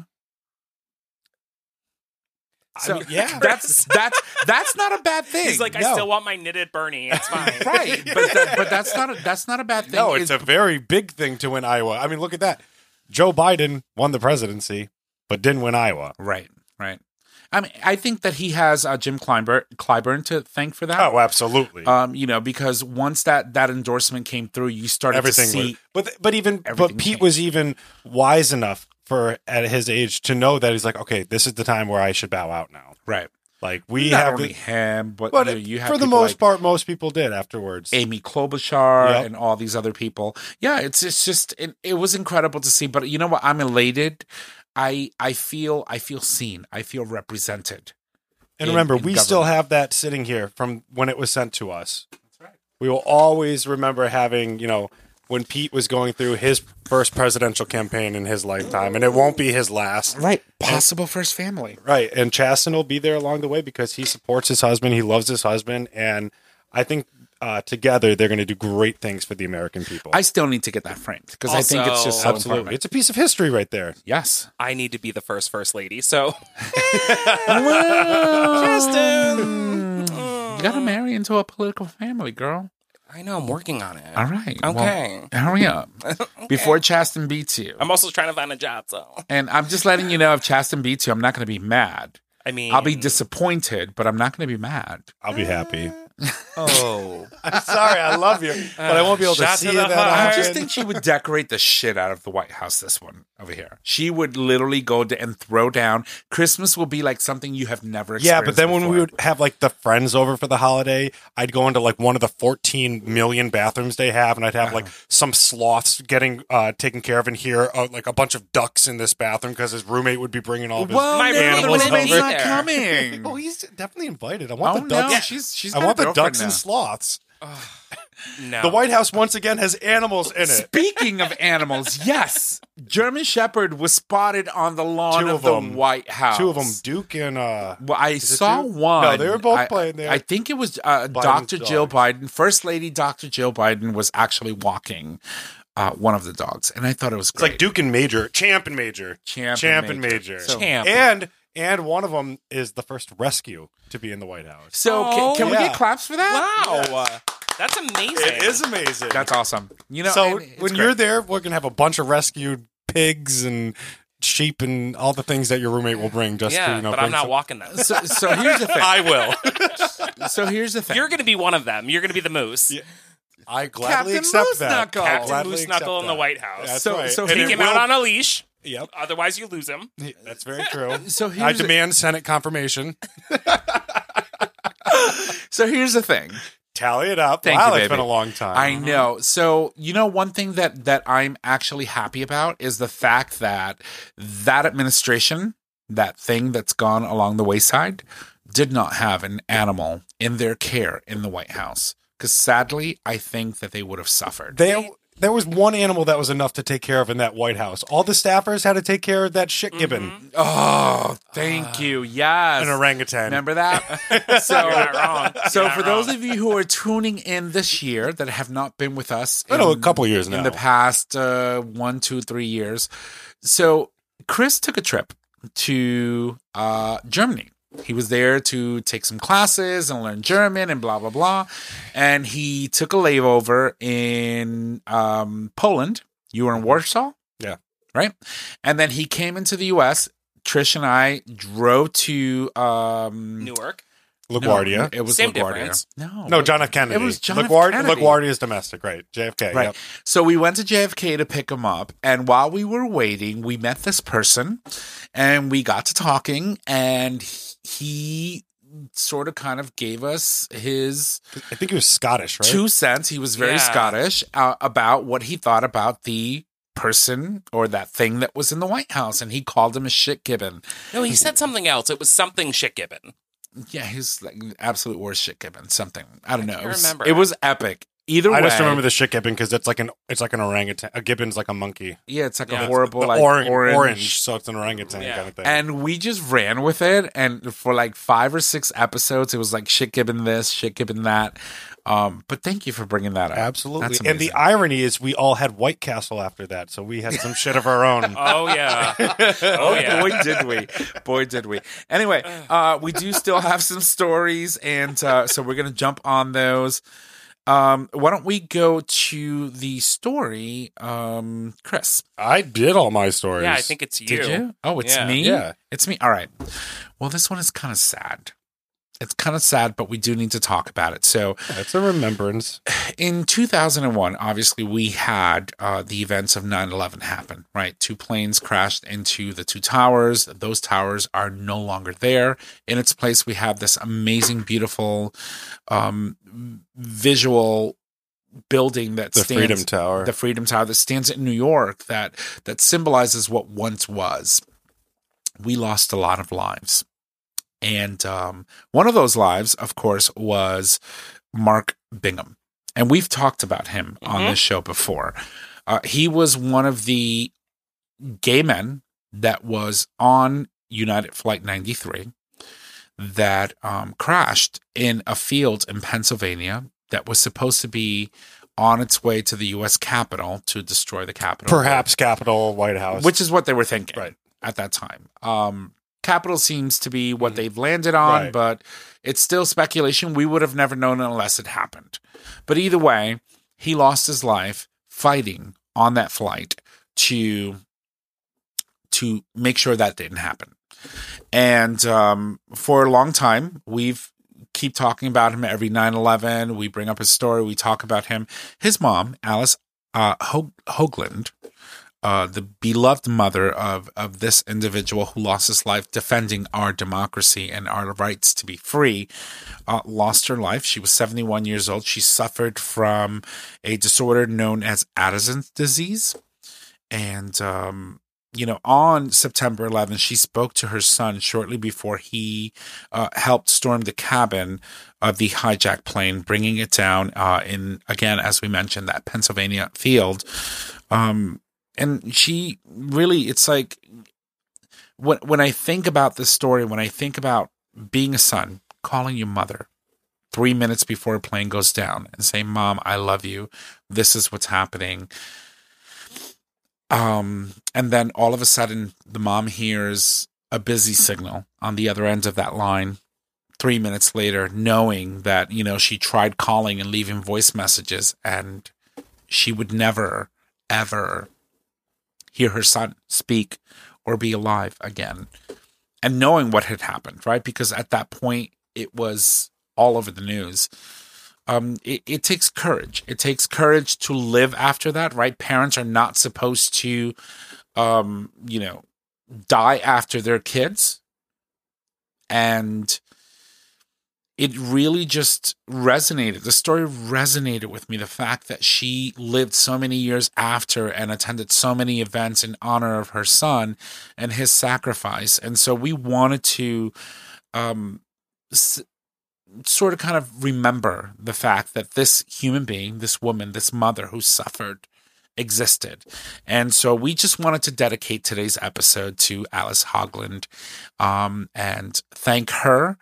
So I mean, yeah. that's that's that's not a bad thing. He's like, I No. still want my knitted Bernie. It's fine. right, but that, but that's not a, that's not a bad thing. No, it's It's- a very big thing to win Iowa. I mean, look at that. Joe Biden won the presidency, but didn't win Iowa. right, right. I mean, I think that he has uh, Jim Clyburn, Clyburn to thank for that. Oh, absolutely. Um, you know, because once that that endorsement came through, you started Everything to see. was, but but even but everything Pete changed. was even wise enough for at his age to know that he's like, okay, this is the time where I should bow out now. Right. Like we Not have only the, him, but, but you, know, you have for the people most like part, most people did afterwards. Amy Klobuchar Yep. and all these other people. Yeah, it's it's just it, it was incredible to see. But you know what? I'm elated. I I feel I feel seen. I feel represented. And in- remember, in we still government. have that sitting here from when it was sent to us. That's right. We will always remember having, you know, when Pete was going through his first presidential campaign in his lifetime, and it won't be his last. Right. Possible first family. Right. And Chasten will be there along the way because he supports his husband. He loves his husband. And I think uh, together they're going to do great things for the American people. I still need to get that framed because I think it's just so Absolutely. important. It's a piece of history right there. Yes. I need to be the first first lady. So You got to marry into a political family, girl. I know I'm working on it. All right. well, Okay. hurry up before Chasten beats you. I'm also trying to find a job, so And I'm just letting you know if Chasten beats you, I'm not going to be mad. I mean, I'll be disappointed, but I'm not going to be mad. I'll be happy. Oh, I'm sorry. I love you. But I won't be able to Shot see to you the that heart. I often. just think she would decorate the shit out of the White House. This one over here, she would literally go to and throw down. Christmas will be like something you have never Yeah, experienced. but then when we before. would have like the friends over for the holiday, I'd go into like one of the fourteen million bathrooms they have, and I'd have like some sloths getting uh, taken care of, and here uh, like a bunch of ducks in this bathroom because his roommate would be bringing all of his well, My no, animals the roommate's over. not there. coming. Oh, he's definitely invited. I want Oh the no, ducks. she's she's. I got want a the girlfriend ducks now. and sloths. no. The White House once again has animals in it. Speaking of animals, yes, German Shepherd was spotted on the lawn Two of, of the them. White House. Two of them, Duke and uh, Well, I it saw two? one. No, they were both I- playing there. I think it was uh, Doctor Jill dogs. Biden, First Lady Doctor Jill Biden, was actually walking uh, one of the dogs, and I thought it was it's great. like Duke and Major, Champ and Major, Champ, Champ and and Major. Major, So, Champ. and and one of them is the first rescue to be in the White House. so Oh, can, can we yeah. get claps for that? Wow, that's amazing. It is amazing. That's awesome. You know, so and it's when great. you're there, we're gonna have a bunch of rescued pigs and sheep and all the things that your roommate will bring. Just yeah, to, you know, but I'm bring not some- walking them. So, so here's the thing. I will. So here's the thing. You're going to be one of them. You're going to be the moose. Yeah. I gladly Captain accept Moose that. Knuckle. Captain Gladly Moose accept Knuckle in the that. White House. That's So- right. so And Take it him will- out on a leash. Yep, Otherwise, you lose him. that's very true. So I here's the- demand Senate confirmation. So here's the thing. Tally it up. Thank wow, you, it's baby. been a long time. I know. So, you know, one thing that that I'm actually happy about is the fact that that administration, that thing that's gone along the wayside, did not have an animal in their care in the White House. Because sadly, I think that they would have suffered. There, there was one animal that was enough to take care of in that White House. All the staffers had to take care of that shit gibbon, Oh, thank you. Yes. an orangutan. Remember that? You're So, not wrong. so You're for not those wrong. of you who are tuning in this year that have not been with us I know, a couple years now. in the past uh, one, two, three years. So Chris took a trip to uh, Germany. He was there to take some classes and learn German and blah, blah, blah. And he took a layover in um, Poland. You were in Warsaw? Yeah. Right? And then he came into the U S. Trish and I drove to um, Newark. LaGuardia. No, it was Same LaGuardia. difference. No, no, John F. Kennedy. It was John F. LaGuardia, Kennedy. LaGuardia is domestic, right? J F K. Right. Yep. So we went to J F K to pick him up. And while we were waiting, we met this person and we got to talking. And he sort of kind of gave us his I think he was Scottish, right? two cents. He was very Yeah. Scottish uh, about what he thought about the person or that thing that was in the White House. And he called him a shit gibbon. No, he said something else. It was something shit gibbon. Yeah, he's like absolute worst shit gibbon. Something. I don't know. can't It was, remember. it was epic. Either I way. just remember the shit gibbon because it's like an it's like an orangutan. A gibbon's like a monkey. Yeah, it's like Yeah. a horrible The like orange, orange. orange, so it's an orangutan Yeah. kind of thing. And we just ran with it. And for like five or six episodes, it was like shit gibbon this, shit gibbon that. Um, but thank you for bringing that up. Absolutely. That's And the amazing. irony is we all had White Castle after that, so we had some shit of our own. Oh, yeah. Oh, yeah. Boy, did we. Boy, did we. Anyway, uh, we do still have some stories. And uh, so we're going to jump on those. Um, why don't we go to the story, um, Chris? I did all my stories. Yeah, I think it's you. Did you? Oh, it's Yeah. me? Yeah. It's me. All right. Well, this one is kind of sad. It's kind of sad, but we do need to talk about it. So, It's a remembrance. in two thousand one, obviously, we had uh, the events of nine eleven happen, right? Two planes crashed into the two towers. Those towers are no longer there. In its place, we have this amazing, beautiful um, visual building that The stands, Freedom Tower. the Freedom Tower that stands in New York that that symbolizes what once was. We lost a lot of lives. And um, one of those lives, of course, was Mark Bingham. And we've talked about him on Mhm. this show before. Uh, he was one of the gay men that was on United Flight ninety-three that um, crashed in a field in Pennsylvania that was supposed to be on its way to the U S Capitol to destroy the Capitol. Perhaps Capitol, White House. Which is what they were thinking Right. at that time. Um, Capitol seems to be what they've landed on, Right. but it's still speculation. We would have never known unless it happened. But either way, he lost his life fighting on that flight to to make sure that didn't happen. And um, for a long time, we've keep talking about him every nine eleven. We bring up his story. We talk about him. His mom, Alice uh, Hog- Hoagland, uh, the beloved mother of, of this individual who lost his life defending our democracy and our rights to be free, uh, lost her life. She was seventy-one years old. She suffered from a disorder known as Addison's disease. And, um, you know, on September eleventh, she spoke to her son shortly before he uh, helped storm the cabin of the hijacked plane, bringing it down uh, in, again, as we mentioned, that Pennsylvania field. Um, and she really, it's like, when, when I think about this story, when I think about being a son, calling your mother three minutes before a plane goes down and saying, Mom, I love you. This is what's happening. Um, and then all of a sudden, the mom hears a busy signal on the other end of that line. Three minutes later, knowing that, you know, she tried calling and leaving voice messages and she would never, ever hear her son speak or be alive again. And knowing what had happened, right? Because at that point, it was all over the news. Um, it, it takes courage. It takes courage to live after that, right? Parents are not supposed to, um, you know, die after their kids. And it really just resonated. The story resonated with me. The fact that she lived so many years after and attended so many events in honor of her son and his sacrifice. And so we wanted to um, s- sort of kind of remember the fact that this human being, this woman, this mother who suffered existed. And so we just wanted to dedicate today's episode to Alice Hogland um, and thank her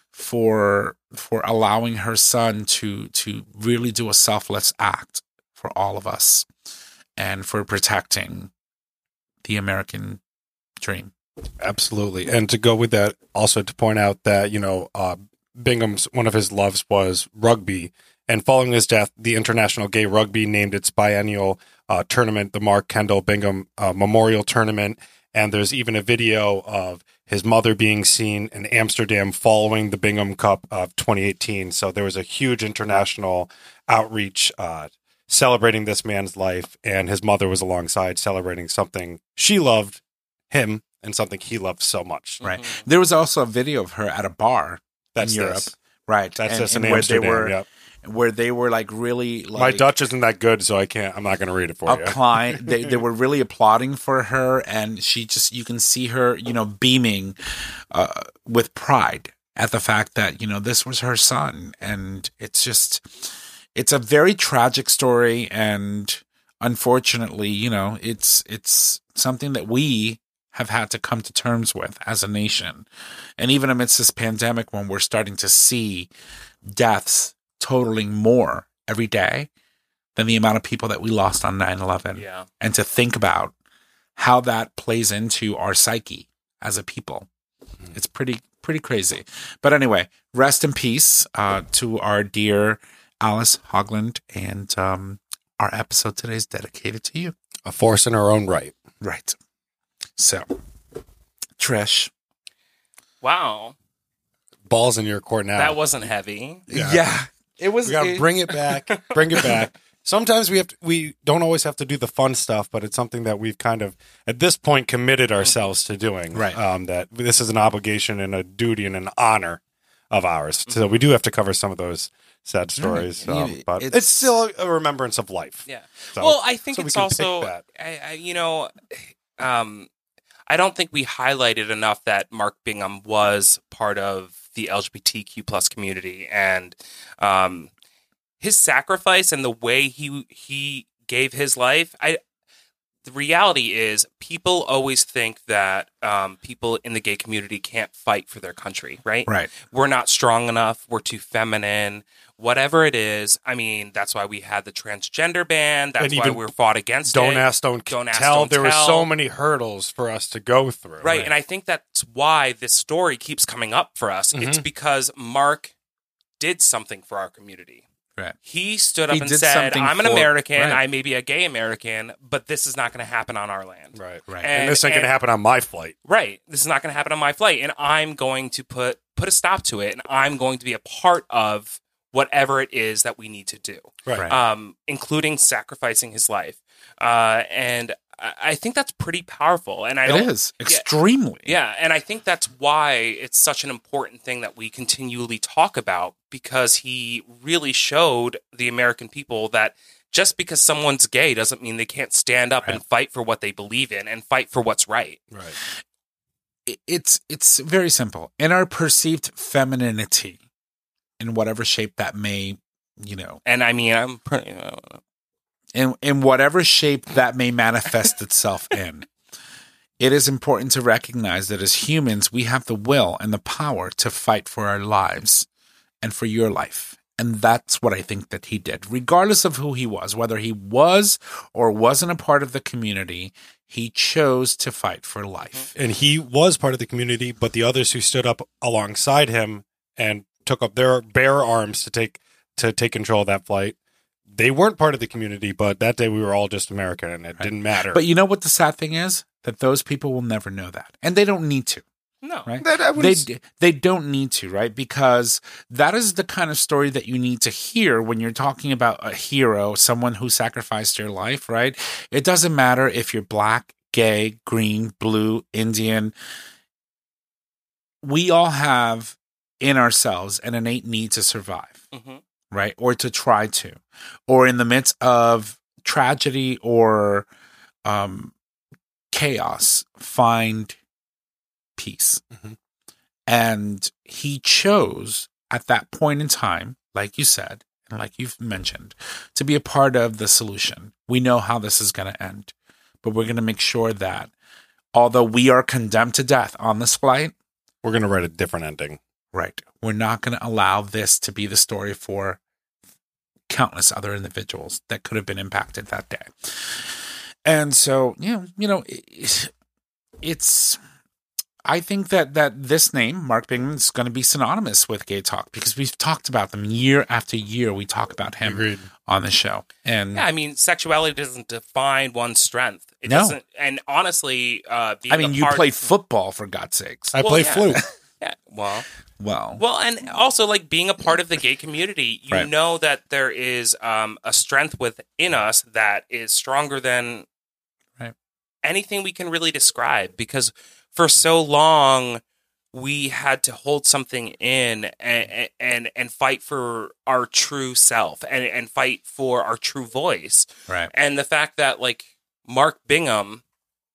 for for allowing her son to to really do a selfless act for all of us and for protecting the American dream. Absolutely. And to go with that, also to point out that, you know, uh, Bingham's, one of his loves was rugby. And following his death, the International Gay Rugby named its biennial uh, tournament the Mark Kendall Bingham uh, Memorial Tournament. And there's even a video of his mother being seen in Amsterdam following the Bingham Cup of twenty eighteen. So there was a huge international outreach uh, celebrating this man's life. And his mother was alongside celebrating something she loved, him, and something he loved so much. Right. Mm-hmm. There was also a video of her at a bar That's in Europe. this. Right. That's and, just and in where Amsterdam. they were, Yep. where they were like really like My Dutch isn't that good, so I can't. I'm not going to read it for you. applying. they they were really applauding for her, and she just you can see her, you know, beaming uh, with pride at the fact that you know this was her son, and it's just it's a very tragic story, and unfortunately, you know, it's it's something that we have had to come to terms with as a nation, and even amidst this pandemic, when we're starting to see deaths totaling more every day than the amount of people that we lost on nine eleven. Yeah. And to think about how that plays into our psyche as a people. Mm-hmm. It's pretty, pretty crazy. But anyway, rest in peace uh, to our dear Alice Hogland. And um, our episode today is dedicated to you. A force in her own right. Right. So, Trish. Wow. Balls in your court now. That wasn't heavy. Yeah. yeah. It was. We got to it, bring it back. Bring it back. Sometimes we have to, we don't always have to do the fun stuff, but it's something that we've kind of at this point committed ourselves to doing. Right. Um, that this is an obligation and a duty and an honor of ours. So we do have to cover some of those sad stories, Mm, um, you- but it's- it's, still a remembrance of life. Yeah. So- well, I think so we it's can pick also, that. I, I, you know, um, I don't think we highlighted enough that Mark Bingham was part of the L G B T Q plus community, and um, his sacrifice and the way he he gave his life. I the reality is, people always think that um, people in the gay community can't fight for their country, right? Right. We're not strong enough. We're too feminine. Whatever it is, I mean, that's why we had the transgender ban. That's And why even we fought against Don't it. ask, don't, Don't ask, tell. don't there were tell. so many hurdles for us to go through. Right. And I think that's why this story keeps coming up for us. It's Mhm. because Mark did something for our community. Right. He stood up He and did said, something I'm an for- American. right. I may be a gay American, but this is not going to happen on our land. Right. Right. And, And- this ain't going to and- happen on my flight. Right. This is not going to happen on my flight. And I'm going to put put a stop to it. And I'm going to be a part of whatever it is that we need to do. Right. Right. Um, including sacrificing his life. Uh, and I I think that's pretty powerful. And I It don't, is extremely. Yeah, and I think that's why it's such an important thing that we continually talk about, because he really showed the American people that just because someone's gay doesn't mean they can't stand up Right. and fight for what they believe in and fight for what's right. Right. It- It's it's very simple. In our perceived femininity, in whatever shape that may, you know, And I mean, I'm pretty. Uh, in in whatever shape that may manifest itself in, it is important to recognize that as humans, we have the will and the power to fight for our lives and for your life. And that's what I think that he did. Regardless of who he was, whether he was or wasn't a part of the community, he chose to fight for life. And he was part of the community, but the others who stood up alongside him and took up their bare arms to take to take control of that flight, they weren't part of the community, but that day we were all just American, and it didn't matter. But you know what the sad thing is? that those people will never know that. And they don't need to. No. Right? That- I They wouldn't they don't need to, right? Because that is the kind of story that you need to hear when you're talking about a hero, someone who sacrificed their life, right? It doesn't matter if you're black, gay, green, blue, Indian. We all have in ourselves an innate need to survive, hmm right? Or to try to, or in the midst of tragedy or um, chaos, find peace. Mhm. And he chose at that point in time, like you said, and like you've mentioned, to be a part of the solution. We know how this is going to end, but we're going to make sure that although we are condemned to death on this flight, We're going to write a different ending. right, we're not going to allow this to be the story for countless other individuals that could have been impacted that day. And so, you know, you know, it, it's, I think that, that this name, Mark Bingman, is going to be synonymous with Gay Talk because we've talked about them year after year. We talk about him Agreed. on the show. And Yeah, I mean, sexuality doesn't define one's strength. It No. doesn't. And honestly, uh, being I mean, a you part- play football for God's sakes. I Well, play yeah. flute. Yeah, well, Well, well, and also like being a part of the gay community, you Right. know that there is um, a strength within us that is stronger than Right. anything we can really describe. Because for so long, we had to hold something in and and, and fight for our true self and, and fight for our true voice. right. And the fact that like Mark Bingham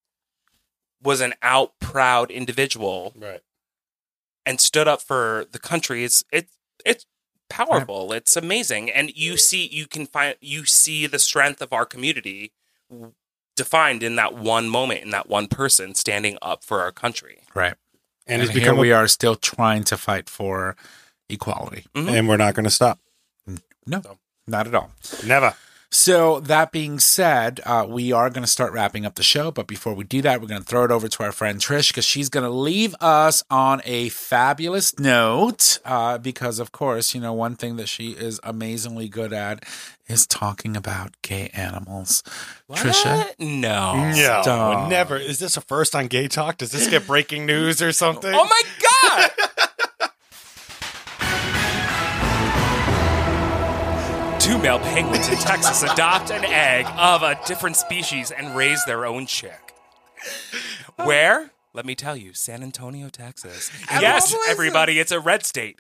was an out proud individual Right. and stood up for the country, it's it's it's powerful. It's amazing. And you see you can find you see the strength of our community defined in that one moment, in that one person standing up for our country. Right. And, And, it's here become we a, are still trying to fight for equality. and we're not going to stop. No, not at all. Never. So that being said, uh, we are going to start wrapping up the show. But before we do that, we're going to throw it over to our friend Trish because she's going to leave us on a fabulous note. Uh, because, of course, you know, one thing that she is amazingly good at is talking about gay animals. Trisha? What? No. No, Stop. never. Is this a first on Gay Talk? Does this get breaking news or something? Oh my god! Two male penguins in Texas adopt an egg of a different species and raise their own chick. Where? Let me tell you, San Antonio, Texas. Yes, everybody, it's a red state.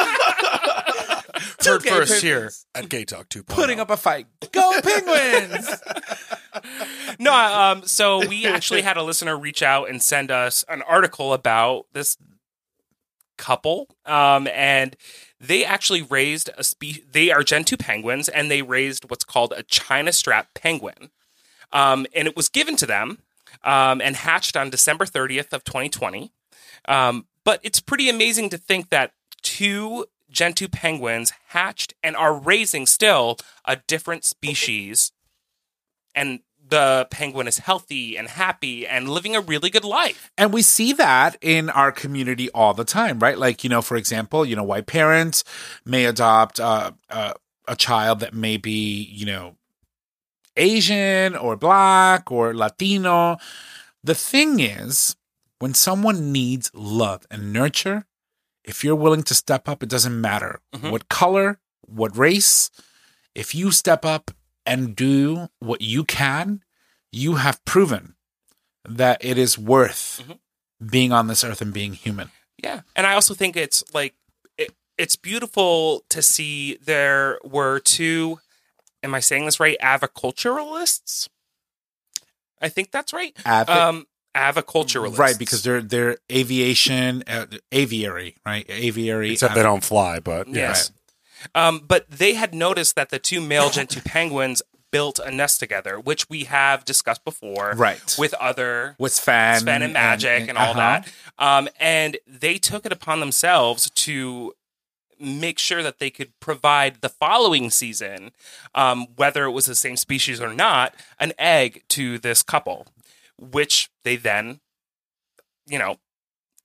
Heard gay first penguins. here at Gay Talk two point oh. Putting up a fight. Go Penguins! No, um, so we actually had a listener reach out and send us an article about this couple, um, and they actually raised a spe- They are Gen two penguins, and they raised what's called a China strap penguin, um, and it was given to them um, and hatched on December thirtieth of twenty twenty. Um, but it's pretty amazing to think that two Gen two penguins hatched and are raising still a different species, and the penguin is healthy and happy and living a really good life. And we see that in our community all the time, right? Like, you know, for example, you know, white parents may adopt uh, uh, a child that may be, you know, Asian or Black or Latino. The thing is, when someone needs love and nurture, if you're willing to step up, it doesn't matter Mhm. what color, what race. If you step up and do what you can, you have proven that it is worth Mhm. being on this earth and being human. Yeah. And I also think it's like, it, it's beautiful to see there were two, am I saying this right? Aviculturalists? I think that's right. Avi- Um, aviculturalists. right, because they're they're aviation, uh, aviary, right? Aviary. Except they don't fly, but Yes. Um, but they had noticed that the two male Gen two penguins built a nest together, which we have discussed before. Right. With other with Sven, Sven and Magic and, all uh-huh. that. Um, and they took it upon themselves to make sure that they could provide the following season, um, whether it was the same species or not, an egg to this couple, which they then, you know,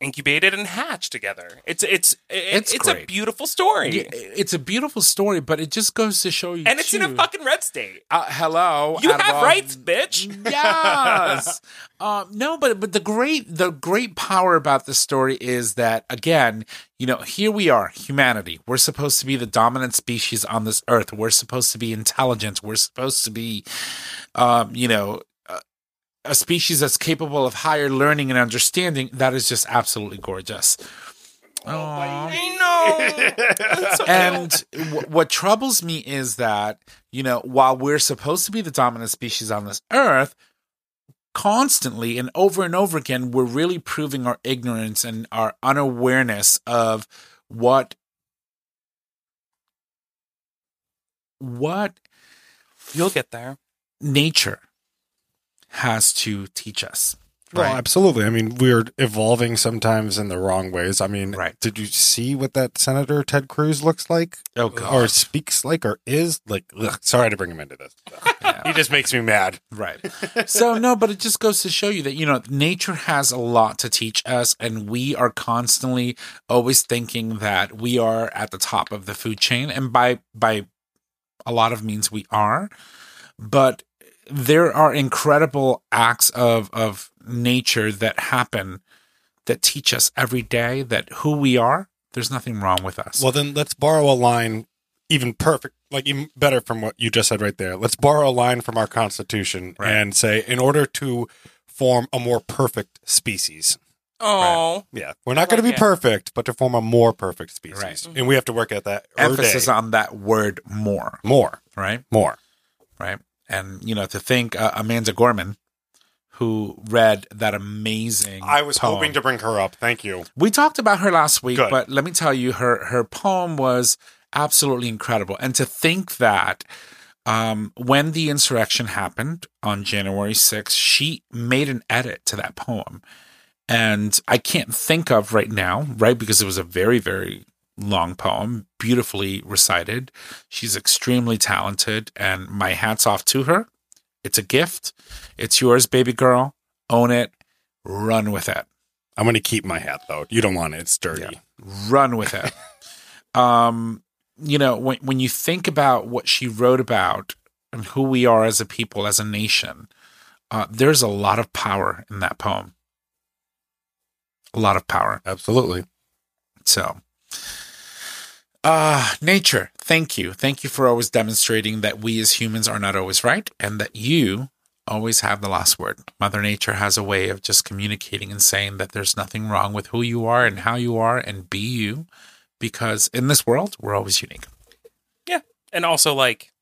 incubated and hatched together. It's it's It's it's, it's a great. beautiful story. Yeah, it's a beautiful story, but it just goes to show you, And it's in a too- fucking red state. Uh, hello, You out of have all- rights, bitch. Yes. um, no, but but the great the great power about this story is that, again, you know, here we are, humanity. We're supposed to be the dominant species on this earth. We're supposed to be intelligent. We're supposed to be, um, you know, a, a species that's capable of higher learning and understanding. That is just absolutely gorgeous. Aw. I know. So And w- what troubles me is that, you know, while we're supposed to be the dominant species on this earth, constantly and over and over again, we're really proving our ignorance and our unawareness of what what you'll get there. nature has to teach us. Well, Right. absolutely. I mean, we're evolving sometimes in the wrong ways. I mean, Right. did you see what that Senator Ted Cruz looks like? Oh, God. Or speaks like or is like? Ugh, sorry to bring him into this. He just makes me mad. Right. So, no, but it just goes to show you that, you know, nature has a lot to teach us, and we are constantly always thinking that we are at the top of the food chain. And by, by a lot of means we are, but there are incredible acts of, of nature that happen that teach us every day that who we are, there's nothing wrong with us. Well, then let's borrow a line, even perfect, like even better from what you just said right there. Let's borrow a line from our Constitution Right. and say, in order to form a more perfect species. Oh, Yeah, we're not going to be Yeah. perfect, but to form a more perfect species, Right. and we have to work at that. every Emphasis day. on that word more, more, right? more. Right. And, you know, to think uh, Amanda Gorman, who read that amazing I was poem. hoping to bring her up. Thank you. We talked about her last week, Good. but let me tell you, her her poem was absolutely incredible. And to think that um, when the insurrection happened on January sixth, she made an edit to that poem. And I can't think of right now, right, because it was a very, very long poem, beautifully recited. She's extremely talented, and my hat's off to her. It's a gift. It's yours, baby girl. Own it. Run with it. I'm going to keep my hat though. You don't want it; it's dirty. Yeah. Run with it. um, you know, when when you think about what she wrote about and who we are as a people, as a nation, uh, there's a lot of power in that poem. A lot of power. Absolutely. So, uh, nature, thank you. Thank you for always demonstrating that we as humans are not always right and that you always have the last word. Mother Nature has a way of just communicating and saying that there's nothing wrong with who you are and how you are, and be you, because in this world, we're always unique. yeah. And also, like,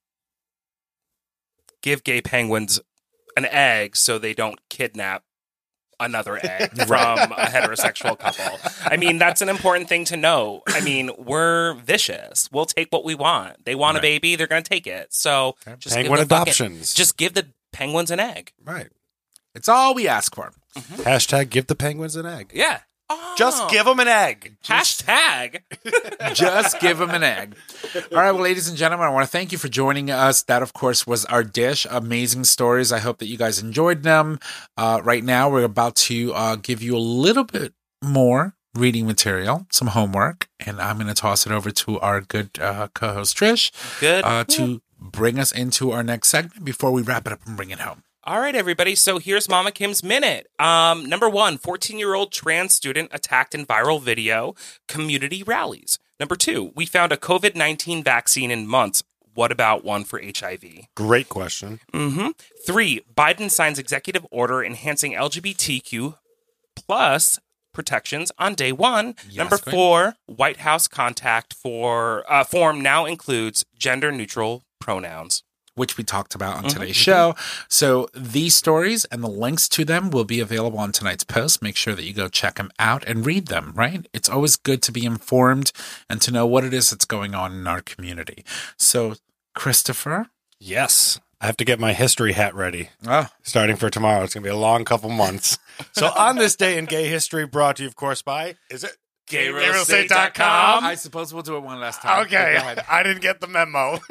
give gay penguins an egg so they don't kidnap another egg from a heterosexual couple. I mean, that's an important thing to know. I mean, we're vicious. We'll take what we want. They want Right. a baby, they're going to take it. So just Penguin give the fucking- adoptions. just give the penguins an egg. Right. It's all we ask for. Hashtag give the penguins an egg. Yeah. Just give them an egg. Hashtag. Just give them an egg. All right, well, ladies and gentlemen, I want to thank you for joining us. That, of course, was our dish. Amazing stories. I hope that you guys enjoyed them. Uh, right now, we're about to uh, give you a little bit more reading material, some homework, and I'm going to toss it over to our good uh, co-host, Trish, Good. uh, to bring us into our next segment before we wrap it up and bring it home. All right, everybody. So here's Mama Kim's Minute. Um, number one, fourteen-year-old trans student attacked in viral video, community rallies. Number two, we found a COVID nineteen vaccine in months. What about one for H I V? Great question. Mm-hmm. Three, Biden signs executive order enhancing L G B T Q plus protections on day one. Yes, Number great. four, White House contact for uh, form now includes gender-neutral pronouns. Which we talked about on Mhm, today's show. So these stories and the links to them will be available on tonight's post. Make sure that you go check them out and read them, right? It's always good to be informed and to know what it is that's going on in our community. So, Christopher? Yes. I have to get my history hat ready. Oh, Starting for tomorrow. It's going to be a long couple months. So on this day in gay history, brought to you, of course, by, is it gay real estate dot com. I suppose we'll do it one last time. Okay, Go ahead. I didn't get the memo.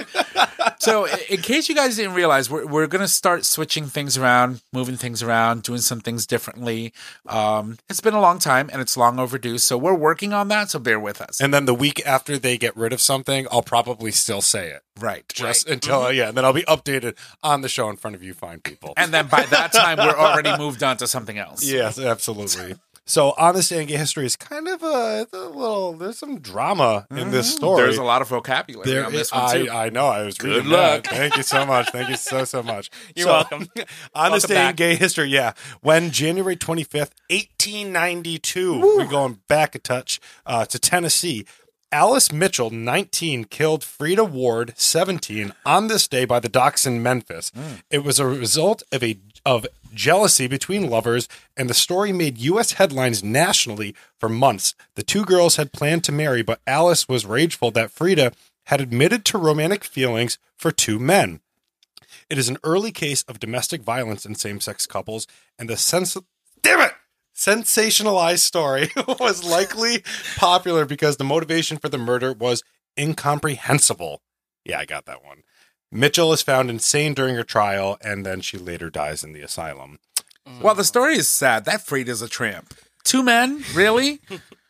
So, i- in case you guys didn't realize, we're, we're going to start switching things around, moving things around, doing some things differently. Um, it's been a long time, and it's long overdue. So, we're working on that, so bear with us. And then the week after they get rid of something, I'll probably still say it. Right. Just until, yeah, and then I'll be updated on the show in front of you fine people. And then by that time, we're already moved on to something else. Yes, absolutely. So, on this day in gay history is kind of a, it's a little, there's some drama in this story. There's a lot of vocabulary There on is- this one, too. I, I know. I was Good reading luck. that. Thank you so much. Thank you so, so much. You're So, welcome. On this Welcome day back. in gay history, yeah. When January twenty-fifth, eighteen ninety-two, we're going back a touch uh, to Tennessee. Alice Mitchell, nineteen, killed Frida Ward, seventeen, on this day by the docks in Memphis. It was a result of a of jealousy between lovers, and the story made U S headlines nationally for months. The two girls had planned to marry, but Alice was rageful that Frida had admitted to romantic feelings for two men. It is an early case of domestic violence in same-sex couples, and the sens- damn it, sensationalized story was likely popular because the motivation for the murder was incomprehensible. Yeah, I got that one. Mitchell is found insane during her trial, and then she later dies in the asylum. Well, the story is sad. That Frida's a tramp. Two men? Really?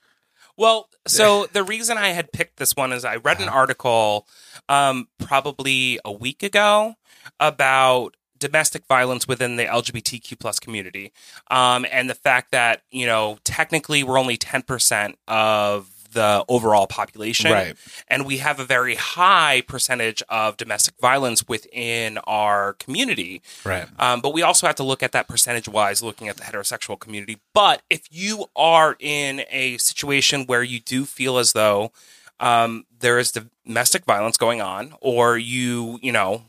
Well, so the reason I had picked this one is I read an article um, probably a week ago about domestic violence within the L G B T Q plus community, um, and the fact that, you know, technically we're only ten percent of the overall population, Right. and we have a very high percentage of domestic violence within our community. Right. Um, but we also have to look at that percentage-wise, looking at the heterosexual community. But if you are in a situation where you do feel as though um, there is domestic violence going on, or you, you know,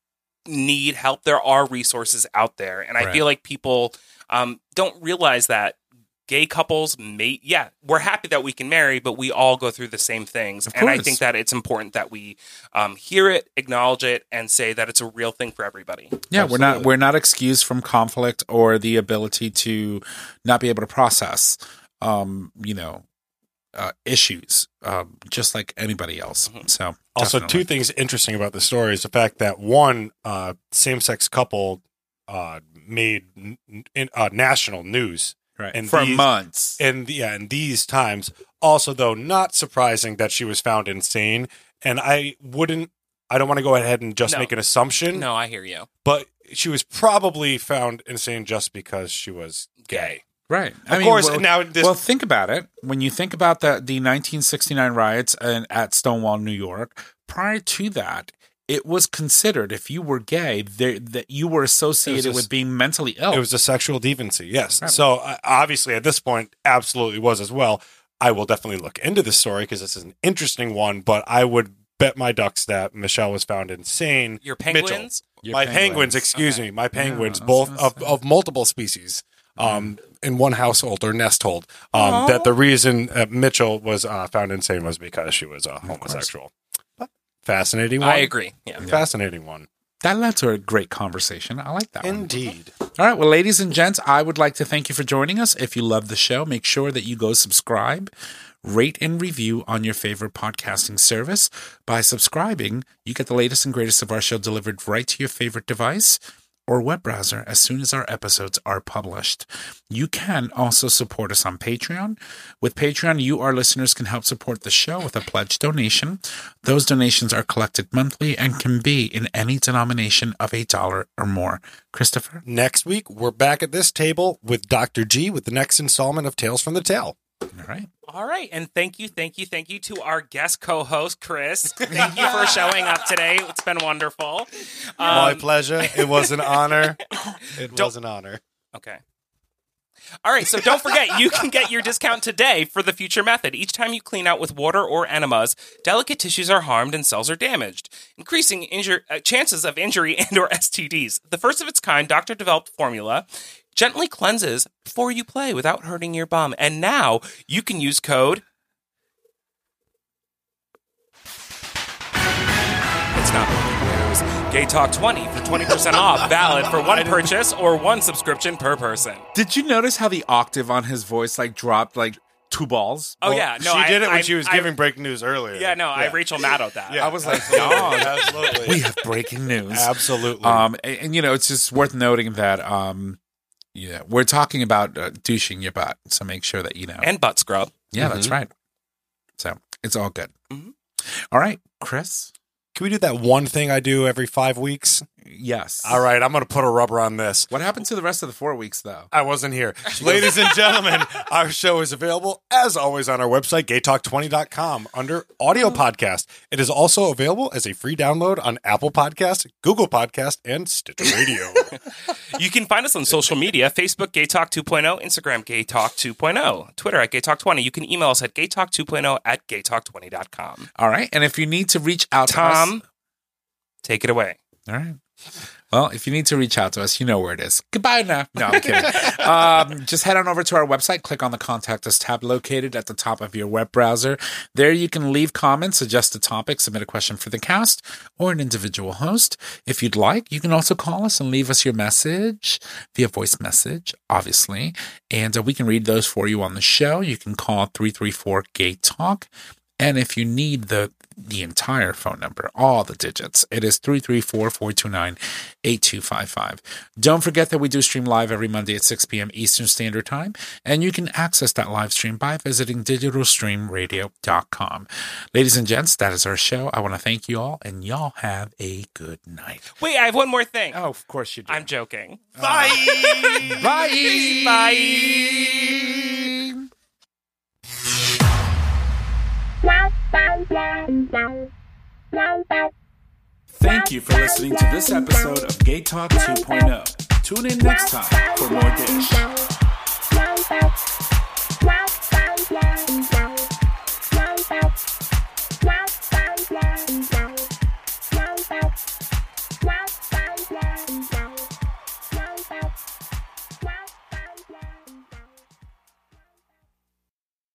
need help, there are resources out there. And I Right. feel like people um, don't realize that gay couples may, yeah, we're happy that we can marry, but we all go through the same things. Of And I course. think that it's important that we um, hear it, acknowledge it, and say that it's a real thing for everybody. Yeah, we're not Absolutely. we're not excused from conflict or the ability to not be able to process, um, you know, uh, issues, um, just like anybody else. So Also, definitely. two things interesting about the story is the fact that one uh, same-sex couple uh, made n- n- uh, national news. right. and for these- months. And yeah, in these times, also though, not surprising that she was found insane. And I wouldn't, I don't want to go ahead and just No. make an assumption, No, I hear you. but she was probably found insane just because she was gay. Right. Of course, now this- well, think about it. When you think about the the nineteen sixty-nine riots in, at Stonewall, New York, prior to that, it was considered if you were gay there, that you were associated just- with being mentally ill. It was a sexual deviancy, yes. Right. So uh, obviously, at this point, absolutely was as well. I will definitely look into this story because this is an interesting one. But I would bet my ducks that Michelle was found insane. Your Mitchell. penguins? Your my penguins, penguins. excuse Okay. me, my penguins, I was both gonna of, say. of multiple species, um, in one household or nest hold. Um, that the reason uh, Mitchell was uh, found insane was because she was a homosexual. But fascinating one. I agree. Yeah. Fascinating one. That led to a great conversation. I like that one. Indeed. All right. Well, ladies and gents, I would like to thank you for joining us. If you love the show, make sure that you go subscribe, rate, and review on your favorite podcasting service. By subscribing, you get the latest and greatest of our show delivered right to your favorite device or web browser as soon as our episodes are published. You can also support us on Patreon. With Patreon, you, our listeners, can help support the show with a pledge donation. Those donations are collected monthly and can be in any denomination of a dollar or more. Christopher? Next week, we're back at this table with Doctor G with the next installment of Tales from the Tail. All right. All right. And thank you, thank you, thank you to our guest co-host, Chris. Thank you for showing up today. It's been wonderful. My Um, pleasure. It was an honor. It Don't- was an honor. Okay. All right, so don't forget, you can get your discount today for the Future Method. Each time you clean out with water or enemas, delicate tissues are harmed and cells are damaged, increasing injur- uh, chances of injury and or S T Ds. The first of its kind doctor-developed formula gently cleanses before you play without hurting your bum. And now you can use code... It's not Gay Talk twenty for twenty percent off, valid for one purchase or one subscription per person. Did you notice how the octave on his voice like dropped like two balls. Oh Well, yeah, no, she I, did it when I, she was I, giving breaking news earlier. Yeah, no, I Rachel Maddow that. Yeah, I was like, absolutely. dog. Absolutely. We have breaking news. Absolutely. Um, and, and, you know, it's just worth noting that, um, yeah, we're talking about uh, douching your butt. So make sure that you know. And butt scrub. Yeah, that's right. So it's all good. Mhm. All right, Chris. Can we do that one thing I do every five weeks? Yes. All right, I'm going to put a rubber on this. What happened to the rest of the four weeks, though? I wasn't here. Ladies and gentlemen, our show is available, as always, on our website, gay talk twenty dot com, under audio podcast. It is also available as a free download on Apple Podcast, Google Podcast, and Stitcher Radio. You can find us on social media, Facebook, Gay Talk two point oh, Instagram, Gay Talk two point oh, Twitter at Gay Talk twenty. You can email us at gay talk two point oh at gay talk twenty dot com. All right. And if you need to reach out to us. Tom, take it away. All right. Well, if you need to reach out to us, you know where it is. Goodbye now. No, I'm kidding. um, just head on over to our website, click on the Contact Us tab located at the top of your web browser. There you can leave comments, suggest a topic, submit a question for the cast or an individual host. If you'd like, you can also call us and leave us your message via voice message, obviously. And uh, we can read those for you on the show. You can call three three four gay talk. And if you need the the entire phone number, all the digits, it is three three four, four two nine, eight two five five. Don't forget that we do stream live every Monday at six p.m. Eastern Standard Time, and you can access that live stream by visiting digital stream radio dot com. Ladies and gents, that is our show. I want to thank you all, and y'all have a good night. Wait, I have one more thing. Oh, of course you do. I'm joking. Bye! Bye! Bye! Thank you for listening to this episode of Gay Talk two point oh. Tune in next time for more dish.